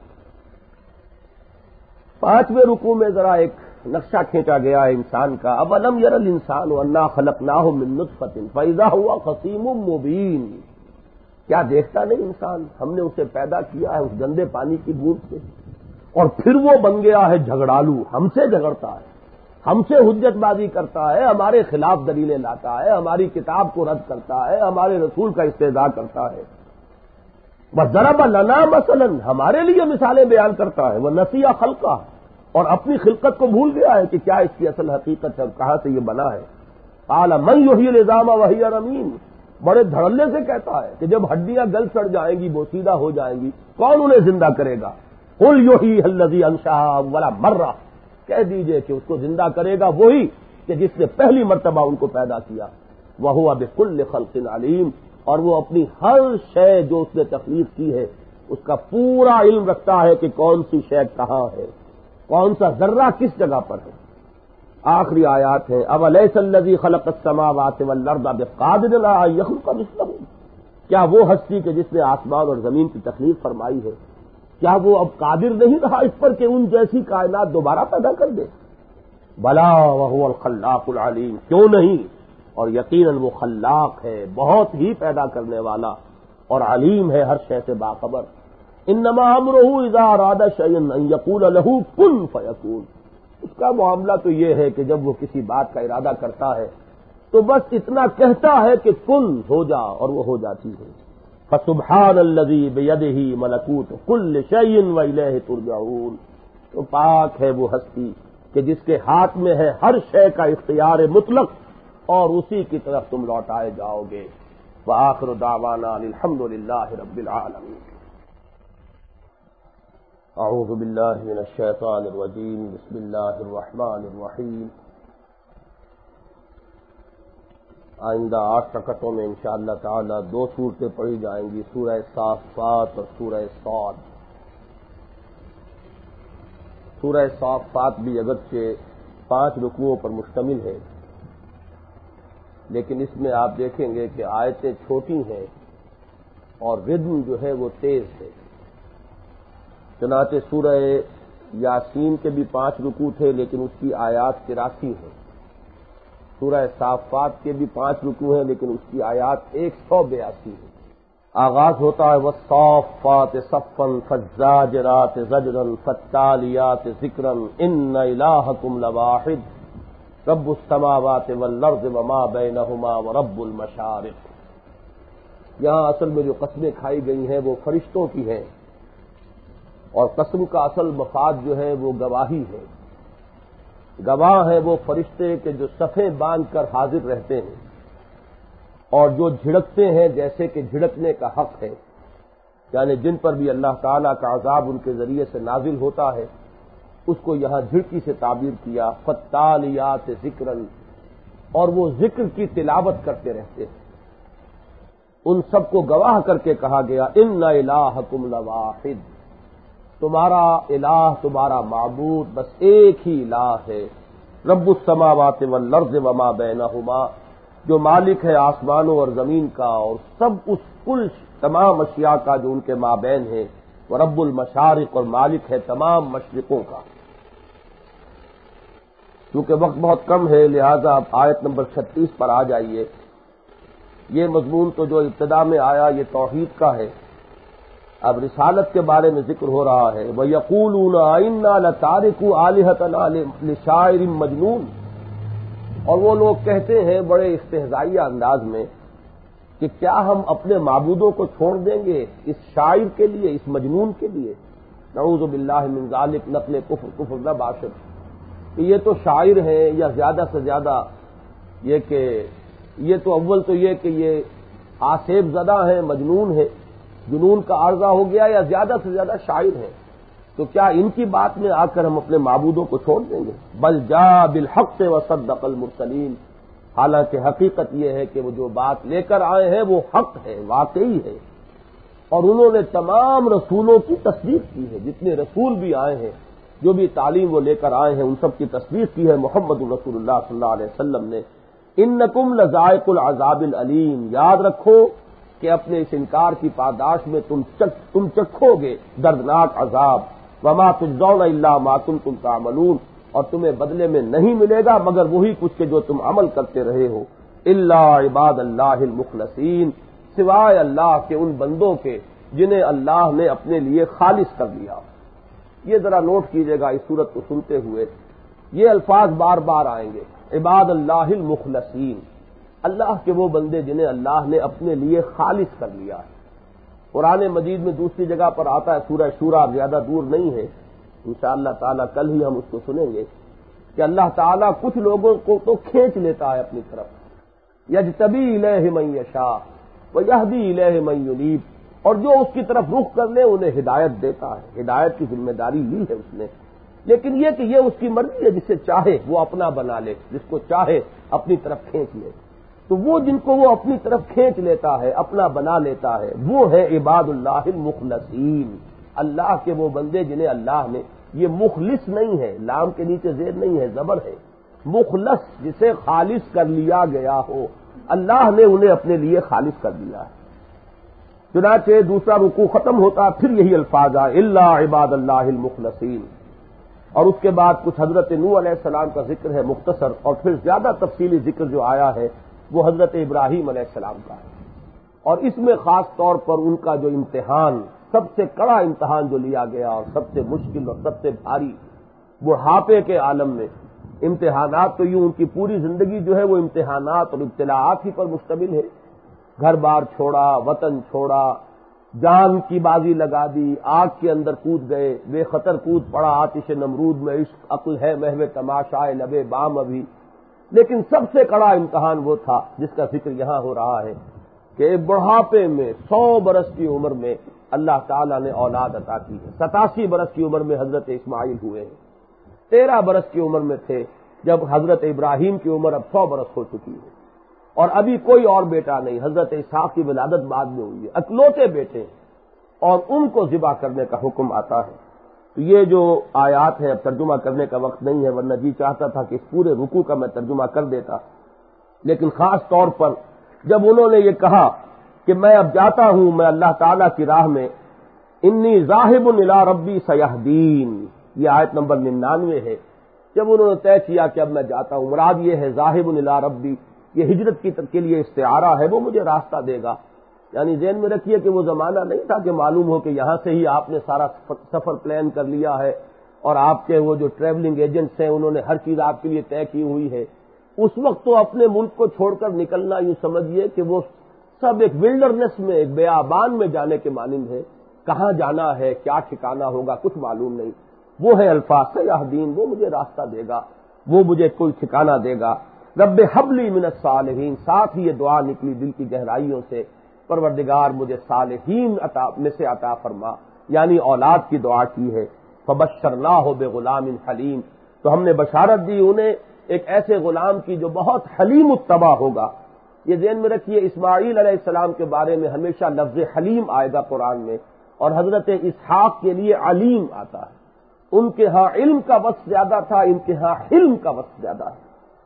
پانچویں رکوع میں ذرا ایک نقشہ کھینچا گیا ہے انسان کا۔ اَوَلَمْ يَرَ الْإِنسَانُ أَنَّا خَلَقْنَاهُ مِن نُطْفَةٍ فَإِذَا هُوَ خَصِيمٌ مُبِينٌ، کیا دیکھتا نہیں انسان، ہم نے اسے پیدا کیا ہے اس گندے پانی کی بوند سے اور پھر وہ بن گیا ہے جھگڑالو، ہم سے جھگڑتا ہے، ہم سے حجت بازی کرتا ہے، ہمارے خلاف دلیلیں لاتا ہے، ہماری کتاب کو رد کرتا ہے، ہمارے رسول کا استہزاء کرتا ہے۔ وَضَرَبَ لَنَا مَثَلًا، ہمارے لیے مثالیں بیان کرتا ہے۔ وَنَسِیَ خَلْقَهُ، اور اپنی خلقت کو بھول گیا ہے کہ کیا اس کی اصل حقیقت ہے اور کہاں سے یہ بنا ہے۔ قَالَ مَن يُحْيِي الْعِظَامَ وَهِيَ رَمِيمٌ، بڑے دھڑلے سے کہتا ہے کہ جب ہڈیاں گل سڑ جائیں گی، بوسیدہ ہو جائیں گی، کون انہیں زندہ کرے گا؟ قُلْ يُحْيِيهَا الَّذِي أَنشَأَهَا أَوَّلَ مَرَّةٍ، کہہ دیجئے کہ اس کو زندہ کرے گا وہی کہ جس نے پہلی مرتبہ ان کو پیدا کیا۔ وَهُوَ بِكُلِّ خَلْقٍ عَلِيمٌ، اور وہ اپنی ہر شے جو اس نے تخلیق کی ہے اس کا پورا علم رکھتا ہے کہ کون سی شے کہاں ہے، کون سا ذرہ کس جگہ پر ہے۔ آخری آیات ہے أَوَلَيْسَ الَّذِي خَلَقَ السَّمَاوَاتِ وَالْأَرْضَ بِقَادِرٍ عَلَىٰ أَن يَخْلُقَ مِثْلَهُم، کیا وہ ہستی کہ جس نے آسمان اور زمین کی تخلیق فرمائی ہے، کیا وہ اب قادر نہیں رہا اس پر کہ ان جیسی کائنات دوبارہ پیدا کر دے؟ بلا وهو الخلاق العلیم، کیوں نہیں، اور یقیناً وہ خلاق ہے، بہت ہی پیدا کرنے والا اور علیم ہے، ہر شے سے باخبر۔ انما امرہ اذا اراد شیئا ان یقول له کن فیکون، اس کا معاملہ تو یہ ہے کہ جب وہ کسی بات کا ارادہ کرتا ہے تو بس اتنا کہتا ہے کہ کن ہو جا، اور وہ ہو جاتی ہے۔ فسبحان الذی بیدہ ملکوت کل شیء والیہ ترجعون، تو پاک ہے وہ ہستی کہ جس کے ہاتھ میں ہے ہر شے کا اختیار مطلق اور اسی کی طرف تم لوٹائے جاؤ گے۔ وآخر دعوانا الحمد للہ رب العالمین۔ اعوذ باللہ من الشیطان الرجیم، بسم اللہ الرحمن الرحیم۔ آئندہ آٹھ رکعتوں میں انشاءاللہ تعالی دو صورتیں پڑھی جائیں گی، سورہ صافات اور سورہ صاد۔ سورہ صافات بھی اگرچہ پانچ رکوعوں پر مشتمل ہے، لیکن اس میں آپ دیکھیں گے کہ آیتیں چھوٹی ہیں اور ردم جو ہے وہ تیز ہے۔ چنانچہ سورہ یاسین کے بھی پانچ رکوع تھے لیکن اس کی آیات تراسی ہیں، سورہ صافات کے بھی پانچ رکوع ہیں لیکن اس کی آیات ایک سو بیاسی ہے۔ آغاز ہوتا ہے والصافات صفا فالزاجرات زجرا فالتالیات ذکرا ان الہکم لواحد رب السماوات والارض وما بینہما ورب المشارق۔ یہاں اصل میں جو قسمیں کھائی گئی ہیں وہ فرشتوں کی ہیں، اور قسم کا اصل مفاد جو ہے وہ گواہی ہے۔ گواہ ہیں وہ فرشتے کہ جو صفیں باندھ کر حاضر رہتے ہیں اور جو جھڑکتے ہیں جیسے کہ جھڑکنے کا حق ہے، یعنی جن پر بھی اللہ تعالیٰ کا عذاب ان کے ذریعے سے نازل ہوتا ہے اس کو یہاں جھڑکی سے تعبیر کیا، فالتالیات ذکرن، اور وہ ذکر کی تلاوت کرتے رہتے ہیں۔ ان سب کو گواہ کر کے کہا گیا ان الہکم لواحد، تمہارا الہ، تمہارا معبود بس ایک ہی الہ ہے، رب السماوات والارض وما بینہما، جو مالک ہے آسمانوں اور زمین کا اور سب اس کل تمام اشیاء کا جو ان کے مابین ہے، ورب المشارق، اور مالک ہے تمام مشرقوں کا۔ کیونکہ وقت بہت کم ہے لہذا اب آیت نمبر چھتیس پر آ جائیے۔ یہ مضمون تو جو ابتدا میں آیا یہ توحید کا ہے، اب رسالت کے بارے میں ذکر ہو رہا ہے۔ وَيَقُولُونَ أَإِنَّا لَتَارِكُو آلِهَتَنَا لِشَاعِرٍ مَجْنُونٍ، اور وہ لوگ کہتے ہیں بڑے استہزائیہ انداز میں کہ کیا ہم اپنے معبودوں کو چھوڑ دیں گے اس شاعر کے لیے، اس مجنون کے لیے؟ نعوذ باللہ من ذالک، نقل کفر کفر نہ باشد، کہ یہ تو شاعر ہیں، یا زیادہ سے زیادہ یہ کہ یہ تو اول تو یہ کہ یہ آصیب زدہ ہیں، مجنون ہیں، جنون کا عارضہ ہو گیا، یا زیادہ سے زیادہ شاعر ہیں، تو کیا ان کی بات میں آ کر ہم اپنے معبودوں کو چھوڑ دیں گے؟ بل جاء بالحق وصدق المرسلین، حالانکہ حقیقت یہ ہے کہ وہ جو بات لے کر آئے ہیں وہ حق ہے، واقعی ہے، اور انہوں نے تمام رسولوں کی تصدیق کی ہے، جتنے رسول بھی آئے ہیں، جو بھی تعلیم وہ لے کر آئے ہیں ان سب کی تصدیق کی ہے محمد رسول اللہ صلی اللہ علیہ وسلم نے۔ انکم لذائق العذاب العلیم، یاد رکھو کہ اپنے اس انکار کی پاداش میں تم چک تم چکھو گے دردناک عذاب، وما تجزون الا ما کنتم تعملون، اور تمہیں بدلے میں نہیں ملے گا مگر وہی کچھ کہ جو تم عمل کرتے رہے ہو، الا عباد اللہ المخلصین، سوائے اللہ کے ان بندوں کے جنہیں اللہ نے اپنے لیے خالص کر لیا۔ یہ ذرا نوٹ کیجئے گا اس صورت کو سنتے ہوئے، یہ الفاظ بار بار آئیں گے، عباد اللہ المخلصین، اللہ کے وہ بندے جنہیں اللہ نے اپنے لیے خالص کر لیا ہے۔ قرآن مجید میں دوسری جگہ پر آتا ہے، سورہ شورى، زیادہ دور نہیں ہے، انشاءاللہ تعالیٰ کل ہی ہم اس کو سنیں گے کہ اللہ تعالیٰ کچھ لوگوں کو تو کھینچ لیتا ہے اپنی طرف، یجتبی الیہ من یشاء ویہدی الیہ من ینیب، اور جو اس کی طرف رخ کر لے انہیں ہدایت دیتا ہے، ہدایت کی ذمہ داری لی ہے اس نے، لیکن یہ کہ یہ اس کی مرضی ہے، جسے چاہے وہ اپنا بنا لے، جس کو چاہے اپنی طرف کھینچ لے، تو وہ جن کو وہ اپنی طرف کھینچ لیتا ہے، اپنا بنا لیتا ہے، وہ ہے عباد اللہ المخلصین، اللہ کے وہ بندے جنہیں اللہ نے، یہ مخلص نہیں ہے، لام کے نیچے زیر نہیں ہے، زبر ہے، مخلص جسے خالص کر لیا گیا ہو، اللہ نے انہیں اپنے لیے خالص کر دیا ہے۔ چنانچہ دوسرا رکوع ختم ہوتا پھر یہی الفاظ آئے الا عباد اللہ المخلصین، اور اس کے بعد کچھ حضرت نوح علیہ السلام کا ذکر ہے مختصر، اور پھر زیادہ تفصیلی ذکر جو آیا ہے وہ حضرت ابراہیم علیہ السلام کا ہے، اور اس میں خاص طور پر ان کا جو امتحان، سب سے کڑا امتحان جو لیا گیا اور سب سے مشکل اور سب سے بھاری، بڑھاپے کے عالم میں امتحانات، تو یوں ان کی پوری زندگی جو ہے وہ امتحانات اور ابتلاعات ہی پر مشتمل ہے، گھر بار چھوڑا، وطن چھوڑا، جان کی بازی لگا دی، آگ کے اندر کود گئے، بے خطر کود پڑا آتش نمرود میں، عشق عقل ہے محو تماشائے لبے بام ابھی، لیکن سب سے کڑا امتحان وہ تھا جس کا ذکر یہاں ہو رہا ہے کہ بڑھاپے میں سو برس کی عمر میں اللہ تعالیٰ نے اولاد عطا کی ہے، ستاسی برس کی عمر میں حضرت اسماعیل ہوئے ہیں، تیرہ برس کی عمر میں تھے جب حضرت ابراہیم کی عمر اب سو برس ہو چکی ہے، اور ابھی کوئی اور بیٹا نہیں، حضرت اسحاق کی ولادت بعد میں ہوئی ہے، اکلوتے بیٹے ہیں، اور ان کو ذبح کرنے کا حکم آتا ہے۔ تو یہ جو آیات ہے اب ترجمہ کرنے کا وقت نہیں ہے، ورنہ جی چاہتا تھا کہ اس پورے رکوع کا میں ترجمہ کر دیتا، لیکن خاص طور پر جب انہوں نے یہ کہا کہ میں اب جاتا ہوں میں اللہ تعالیٰ کی راہ میں، انی ذاہب الی ربی سیہدین، یہ آیت نمبر ننانوے ہے جب انہوں نے طے کیا کہ اب میں جاتا ہوں، مراد یہ ہے ذاہب الی ربی، یہ ہجرت کی کے لیے استعارہ ہے، وہ مجھے راستہ دے گا. یعنی ذہن میں رکھیے کہ وہ زمانہ نہیں تھا کہ معلوم ہو کہ یہاں سے ہی آپ نے سارا سفر پلان کر لیا ہے اور آپ کے وہ جو ٹریولنگ ایجنٹس ہیں انہوں نے ہر چیز آپ کے لیے طے کی ہوئی ہے. اس وقت تو اپنے ملک کو چھوڑ کر نکلنا یوں سمجھیے کہ وہ سب ایک ولڈرنس میں، ایک بیابان میں جانے کے مانند ہے. کہاں جانا ہے، کیا ٹھکانہ ہوگا، کچھ معلوم نہیں. وہ ہے الفاظ سیہدین، وہ مجھے راستہ دے گا، وہ مجھے کوئی ٹھکانہ دے گا. رب حبلی من الصالحین، ساتھ ہی یہ دعا نکلی دل کی گہرائیوں سے، پروردگار مجھے صالحین عطا میں سے عطا فرما، یعنی اولاد کی دعا کی ہے. فبشرناہ بغلام حلیم، تو ہم نے بشارت دی انہیں ایک ایسے غلام کی جو بہت حلیم الطبع ہوگا. یہ ذہن میں رکھیے اسماعیل علیہ السلام کے بارے میں ہمیشہ لفظ حلیم آئے گا قرآن میں، اور حضرت اسحاق کے لیے علیم آتا ہے. ان کے ہاں علم کا وصف زیادہ تھا، ان کے ہاں حلم کا وصف زیادہ ہے.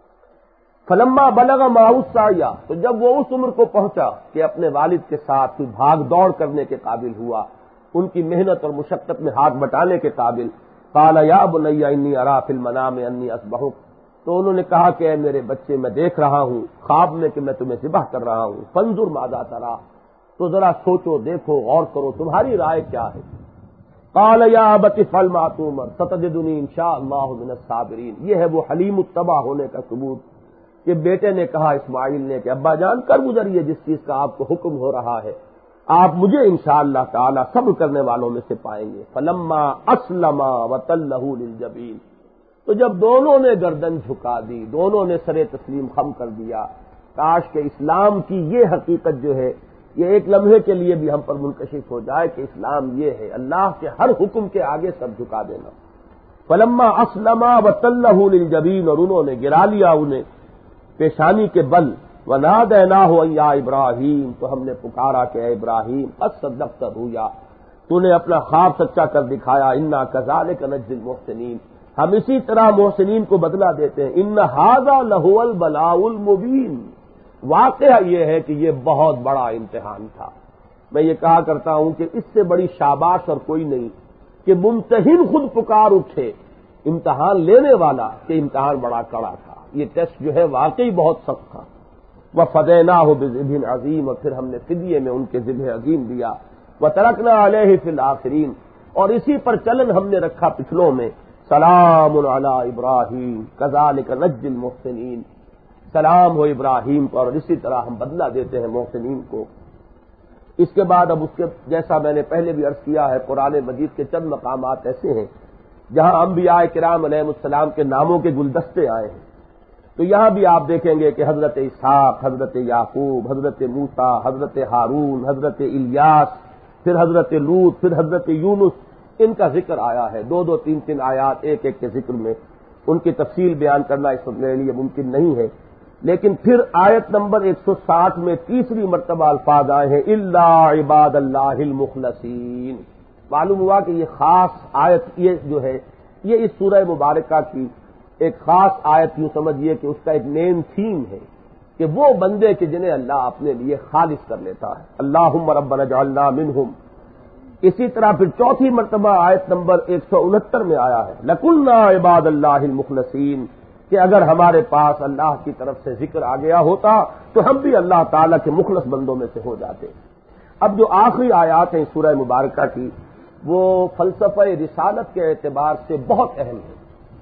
فلما بلغ معه السعی، تو جب وہ اس عمر کو پہنچا کہ اپنے والد کے ساتھ بھاگ دوڑ کرنے کے قابل ہوا، ان کی محنت اور مشقت میں ہاتھ بٹانے کے قابل، قال یا بنی انی اری فی المنام انی اذبحک، تو انہوں نے کہا کہ اے میرے بچے میں دیکھ رہا ہوں خواب میں کہ میں تمہیں ذبح کر رہا ہوں. فانظر ماذا تری، تو ذرا سوچو دیکھو غور کرو تمہاری رائے کیا ہے. قال یا ابت افعل ما تؤمر ستجدنی ان شاء اللہ من الصابرین. یہ ہے وہ حلیم الطبع ہونے کا ثبوت کہ بیٹے نے کہا اسماعیل نے کہ ابا جان کر گزریے جس چیز کا آپ کو حکم ہو رہا ہے، آپ مجھے انشاءاللہ تعالی صبر کرنے والوں میں سے پائیں گے. فلما اسلما وتلہ للجبین، تو جب دونوں نے گردن جھکا دی، دونوں نے سر تسلیم خم کر دیا. کاش کہ اسلام کی یہ حقیقت جو ہے یہ ایک لمحے کے لیے بھی ہم پر منکشف ہو جائے کہ اسلام یہ ہے اللہ کے ہر حکم کے آگے سب جھکا دینا. فلما اسلما وتلہ للجبین، اور انہوں نے گرا لیا انہیں پیشانی کے بل. ونادیناہ یا ابراہیم، تو ہم نے پکارا کہ اے ابراہیم قد صدقت الرؤیا، تو نے اپنا خواب سچا کر دکھایا. انا کذالک نجزی المحسنین، ہم اسی طرح محسنین کو بدلہ دیتے ہیں. ان ھذا لہو البلاء المبین، واقعہ یہ ہے کہ یہ بہت بڑا امتحان تھا. میں یہ کہا کرتا ہوں کہ اس سے بڑی شاباش اور کوئی نہیں کہ ممتحن خود پکار اٹھے امتحان لینے والا کہ امتحان بڑا کڑا تھا. یہ ٹیسٹ جو ہے واقعی بہت سخت تھا. وفدیناہ بذبح عظیم، اور پھر ہم نے فدیے میں ان کے ذبح عظیم دیا. وترکنا علیہ فی الآخرین، اور اسی پر چلن ہم نے رکھا پچھلوں میں. سلام علی ابراہیم کذالک نجزی المحسنین، سلام ہو ابراہیم پر، اور اسی طرح ہم بدلہ دیتے ہیں محسنین کو. اس کے بعد اب اس کے جیسا میں نے پہلے بھی عرض کیا ہے قرآن مجید کے چند مقامات ایسے ہیں جہاں انبیاء کرام علیہ السلام کے ناموں کے گلدستے آئے ہیں. تو یہاں بھی آپ دیکھیں گے کہ حضرت اسحاق، حضرت یعقوب، حضرت موسیٰ، حضرت ہارون، حضرت الیاس، پھر حضرت لوط، پھر حضرت یونس، ان کا ذکر آیا ہے. دو دو تین تین آیات ایک ایک کے ذکر میں. ان کی تفصیل بیان کرنا اس وقت میرے لیے ممکن نہیں ہے، لیکن پھر آیت نمبر ایک سو ساٹھ میں تیسری مرتبہ الفاظ آئے ہیں الا عباد اللہ المخلصین. معلوم ہوا کہ یہ خاص آیت یہ جو ہے یہ اس سورہ مبارکہ کی ایک خاص آیت یوں سمجھیے کہ اس کا ایک مین تھیم ہے کہ وہ بندے کہ جنہیں اللہ اپنے لیے خالص کر لیتا ہے. اللہم ربنا اجعلنا منہم. اسی طرح پھر چوتھی مرتبہ آیت نمبر ایک سو انہتر میں آیا ہے لَكُنَّا عِبَادَ اللَّهِ الْمُخْلَصِينَ، کہ اگر ہمارے پاس اللہ کی طرف سے ذکر آ گیا ہوتا تو ہم بھی اللہ تعالیٰ کے مخلص بندوں میں سے ہو جاتے. اب جو آخری آیات ہیں سورہ مبارکہ کی وہ فلسفہ رسالت کے اعتبار سے بہت اہم ہے.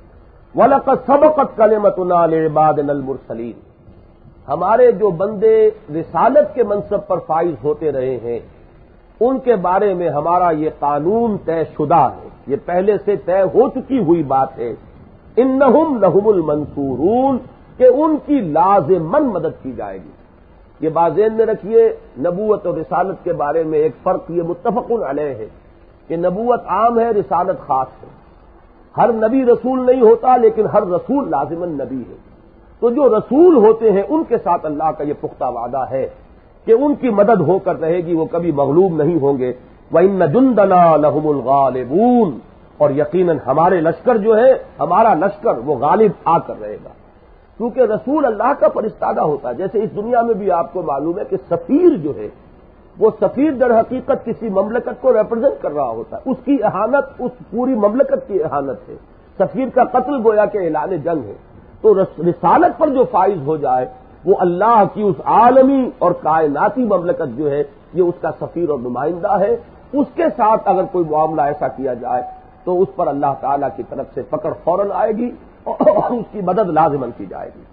وَلَقَدْ سَبَقَتْ كَلِمَتُنَا لِعِبَادِنَا الْمُرْسَلِينَ، ہمارے جو بندے رسالت کے منصب پر فائز ہوتے رہے ہیں ان کے بارے میں ہمارا یہ قانون طے شدہ ہے، یہ پہلے سے طے ہو چکی ہوئی بات ہے. انہم لہم المنصورون، کہ ان کی لازماً مدد کی جائے گی. یہ بات ذہن میں رکھیے، نبوت اور رسالت کے بارے میں ایک فرق یہ متفق علیہ ہے کہ نبوت عام ہے، رسالت خاص ہے. ہر نبی رسول نہیں ہوتا لیکن ہر رسول لازماً نبی ہے. تو جو رسول ہوتے ہیں ان کے ساتھ اللہ کا یہ پختہ وعدہ ہے کہ ان کی مدد ہو کر رہے گی، وہ کبھی مغلوب نہیں ہوں گے. وَإِنَّ جُنْدَنَا لَهُمُ الْغَالِبُونَ، اور یقیناً ہمارے لشکر جو ہے، ہمارا لشکر وہ غالب آ کر رہے گا. کیونکہ رسول اللہ کا فرستادہ ہوتا ہے. جیسے اس دنیا میں بھی آپ کو معلوم ہے کہ سفیر جو ہے وہ سفیر در حقیقت کسی مملکت کو ریپرزینٹ کر رہا ہوتا ہے، اس کی اہانت اس پوری مملکت کی اہانت ہے. سفیر کا قتل گویا کہ اعلان جنگ ہے، تو رسالت پر جو فائز ہو جائے وہ اللہ کی اس عالمی اور کائناتی مملکت جو ہے یہ اس کا سفیر اور نمائندہ ہے. اس کے ساتھ اگر کوئی معاملہ ایسا کیا جائے تو اس پر اللہ تعالیٰ کی طرف سے پکڑ فوراً آئے گی اور اس کی مدد لازماً کی جائے گی.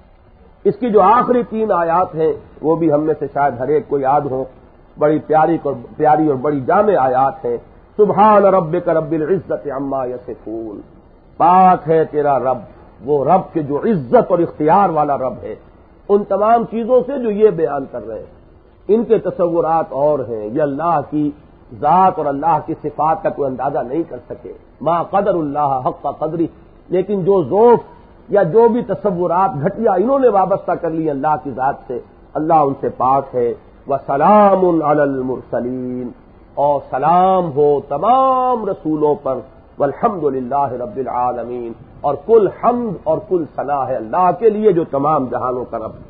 اس کی جو آخری تین آیات ہیں وہ بھی ہم میں سے شاید ہر ایک کو یاد ہوں، بڑی پیاری پیاری اور بڑی جامع آیات ہیں. سبحان ربک رب العزت عما یصفون، پاک ہے تیرا رب، وہ رب کے جو عزت اور اختیار والا رب ہے ان تمام چیزوں سے جو یہ بیان کر رہے ہیں. ان کے تصورات اور ہیں، یہ اللہ کی ذات اور اللہ کی صفات کا کوئی اندازہ نہیں کر سکے. ما قدر اللہ حق قدری، لیکن جو ذوق یا جو بھی تصورات گھٹیا انہوں نے وابستہ کر لی اللہ کی ذات سے، اللہ ان سے پاک ہے. وسلام علی المرسلین، اور سلام ہو تمام رسولوں پر. والحمد للہ رب العالمین، اور کل حمد اور کل ثنا ہے اللہ کے لیے جو تمام جہانوں کا رب.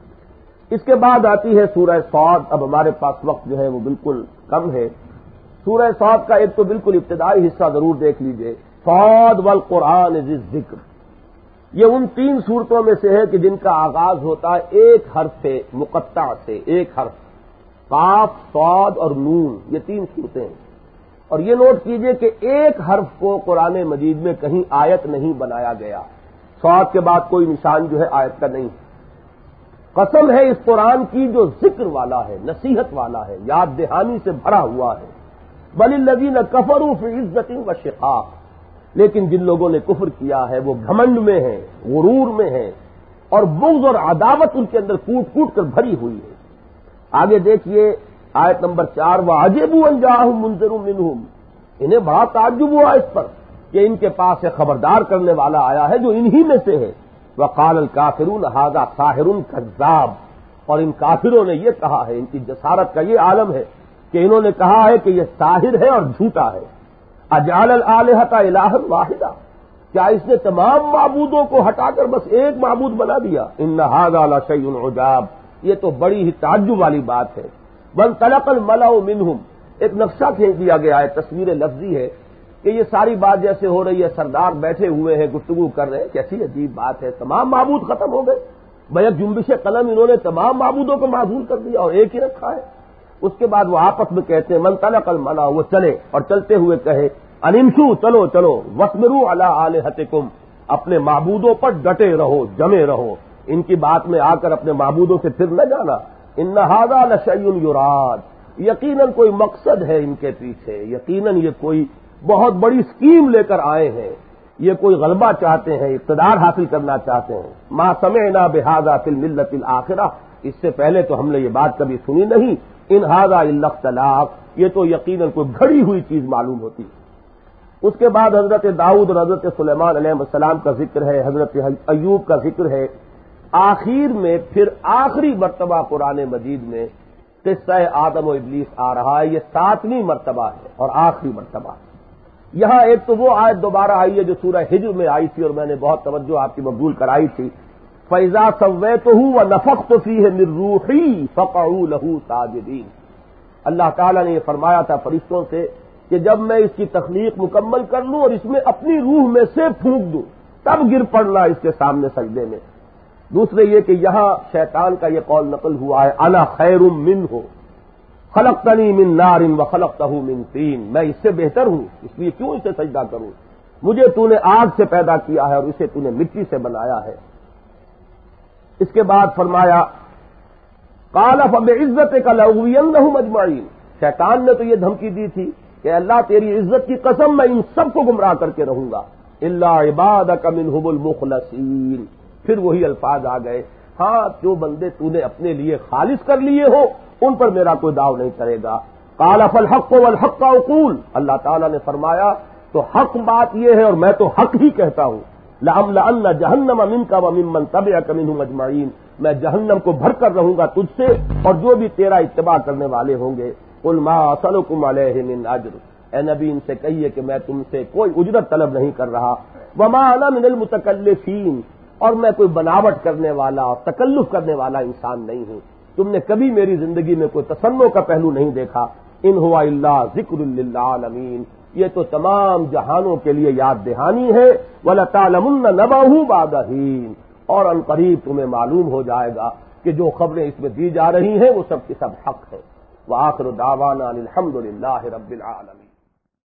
اس کے بعد آتی ہے سورہ صاد. اب ہمارے پاس وقت جو ہے وہ بالکل کم ہے. سورہ صاد کا ایک تو بالکل ابتدائی حصہ ضرور دیکھ لیجئے. صاد والقرآن ذی الذکر، یہ ان تین صورتوں میں سے ہے کہ جن کا آغاز ہوتا ہے ایک حرف سے، مقطع سے، ایک حرف. قاف، صاد اور نون، یہ تین صورتیں ہیں. اور یہ نوٹ کیجئے کہ ایک حرف کو قرآن مجید میں کہیں آیت نہیں بنایا گیا. صاد کے بعد کوئی نشان جو ہے آیت کا نہیں. قسم ہے اس قرآن کی جو ذکر والا ہے، نصیحت والا ہے، یاد دہانی سے بھرا ہوا ہے. بل الذین کفروا فی عزت و شقاق، لیکن جن لوگوں نے کفر کیا ہے وہ گھمنڈ میں ہیں، غرور میں ہیں، اور بغض اور عداوت ان کے اندر کوٹ کوٹ کر بھری ہوئی ہے. آگے دیکھیے آیت نمبر چار. وَعَجِبُوا أَن جَاءَهُم مُنذِرٌ مِّنْهُمْ، انہیں بڑا تعجب ہوا اس پر کہ ان کے پاس ایک خبردار کرنے والا آیا ہے جو انہی میں سے ہے. وَقَالَ الْكَافِرُونَ هَذَا سَاحِرٌ كَذَّابٌ، اور ان کافروں نے یہ کہا ہے، ان کی جسارت کا یہ عالم ہے کہ انہوں نے کہا ہے کہ یہ ساحر ہے اور جھوٹا ہے. اجعل الآلہۃ الہا واحدا، کیا اس نے تمام معبودوں کو ہٹا کر بس ایک معبود بنا دیا. ان ھذا لشیء عجاب، یہ تو بڑی ہی تعجب والی بات ہے. وانطلق الملأ منہم، ایک نقشہ کھینچ دیا گیا ہے، تصویر لفظی ہے کہ یہ ساری بات جیسے ہو رہی ہے، سردار بیٹھے ہوئے ہیں، گفتگو کر رہے ہیں. کیسی عجیب بات ہے، تمام معبود ختم ہو گئے. بیک جنبش قلم انہوں نے تمام معبودوں کو معزول کر دیا اور ایک ہی رکھا ہے. اس کے بعد وہ آپس میں کہتے ہیں منطلق الملأ، وہ چلے اور چلتے ہوئے کہے انمشو، چلو چلو، واسبروا علی آلہتکم، اپنے معبودوں پر ڈٹے رہو، جمے رہو، ان کی بات میں آ کر اپنے معبودوں سے پھر نہ جانا. ان ھذا لشیء یراد، یقیناً کوئی مقصد ہے ان کے پیچھے، یقیناً یہ کوئی بہت بڑی اسکیم لے کر آئے ہیں، یہ کوئی غلبہ چاہتے ہیں، اقتدار حاصل کرنا چاہتے ہیں. ما سمعنا بھذا فی الملۃ الآخرہ، اس سے پہلے تو ہم نے یہ بات کبھی سنی نہیں. ان ھذا الا اختلاق، یہ تو یقیناً کوئی گھڑی ہوئی چیز معلوم ہوتی. اس کے بعد حضرت داؤد اور حضرت سلیمان علیہ السلام کا ذکر ہے، حضرت ایوب کا ذکر ہے. آخر میں پھر آخری مرتبہ قرآن مجید میں قصہ آدم و ابلیس آ رہا ہے. یہ ساتویں مرتبہ ہے اور آخری مرتبہ. یہاں ایک تو وہ آیت دوبارہ آئی ہے جو سورہ ہجر میں آئی تھی اور میں نے بہت توجہ آپ کی مقبول کرائی تھی. فَإِذَا سَوَّيْتُهُ وَنَفَخْتُ فِيهِ مِن رُّوحِي فَقَعُوا لَهُ سَاجِدِينَ. اللہ تعالیٰ نے یہ فرمایا تھا فرشتوں سے کہ جب میں اس کی تخلیق مکمل کر لوں اور اس میں اپنی روح میں سے پھونک دوں تب گر پڑنا اس کے سامنے سجدے میں. دوسرے یہ کہ یہاں شیطان کا یہ قول نقل ہوا ہے انا خیر منہ خلقتنی من نار وخلقتہ من طین، میں اس سے بہتر ہوں اس لیے کیوں اسے سجدہ کروں، مجھے تو نے آگ سے پیدا کیا ہے اور اسے تو نے مٹی سے بنایا ہے. اس کے بعد فرمایا قال فبعزتک لأغوینہم اجمعین، شیطان نے تو یہ دھمکی دی تھی کہ اللہ تیری عزت کی قسم میں ان سب کو گمراہ کر کے رہوں گا الا عبادک منہم المخلصین. پھر وہی الفاظ آ گئے، ہاں جو بندے تو نے اپنے لیے خالص کر لیے ہو ان پر میرا کوئی داؤ نہیں کرے گا. قال فالحق والحق اقول، اللہ تعالیٰ نے فرمایا تو حق بات یہ ہے اور میں تو حق ہی کہتا ہوں. لأملأن جہنم منک وممن تبعک منہم اجمعین، میں جہنم کو بھر کر رہوں گا تجھ سے اور جو بھی تیرا اتباع کرنے والے ہوں گے. قل ما اسألکم علیہ من اجر، اے نبی ان سے کہیے کہ میں تم سے کوئی اجرت طلب نہیں کر رہا. وما انا من المتکلفین، اور میں کوئی بناوٹ کرنے والا اور تکلف کرنے والا انسان نہیں ہوں. تم نے کبھی میری زندگی میں کوئی تصنع کا پہلو نہیں دیکھا. ان ہوا الا ذکر للعالمین، یہ تو تمام جہانوں کے لیے یاد دہانی ہے۔ وَلَتَعْلَمُنَّ نَبَأَهُ بَعْدَ حِينٍ، اور ان قریب تمہیں معلوم ہو جائے گا کہ جو خبریں اس میں دی جا رہی ہیں وہ سب کی سب حق ہے۔ وآخر دعوانا الحمد للہ رب العالمین۔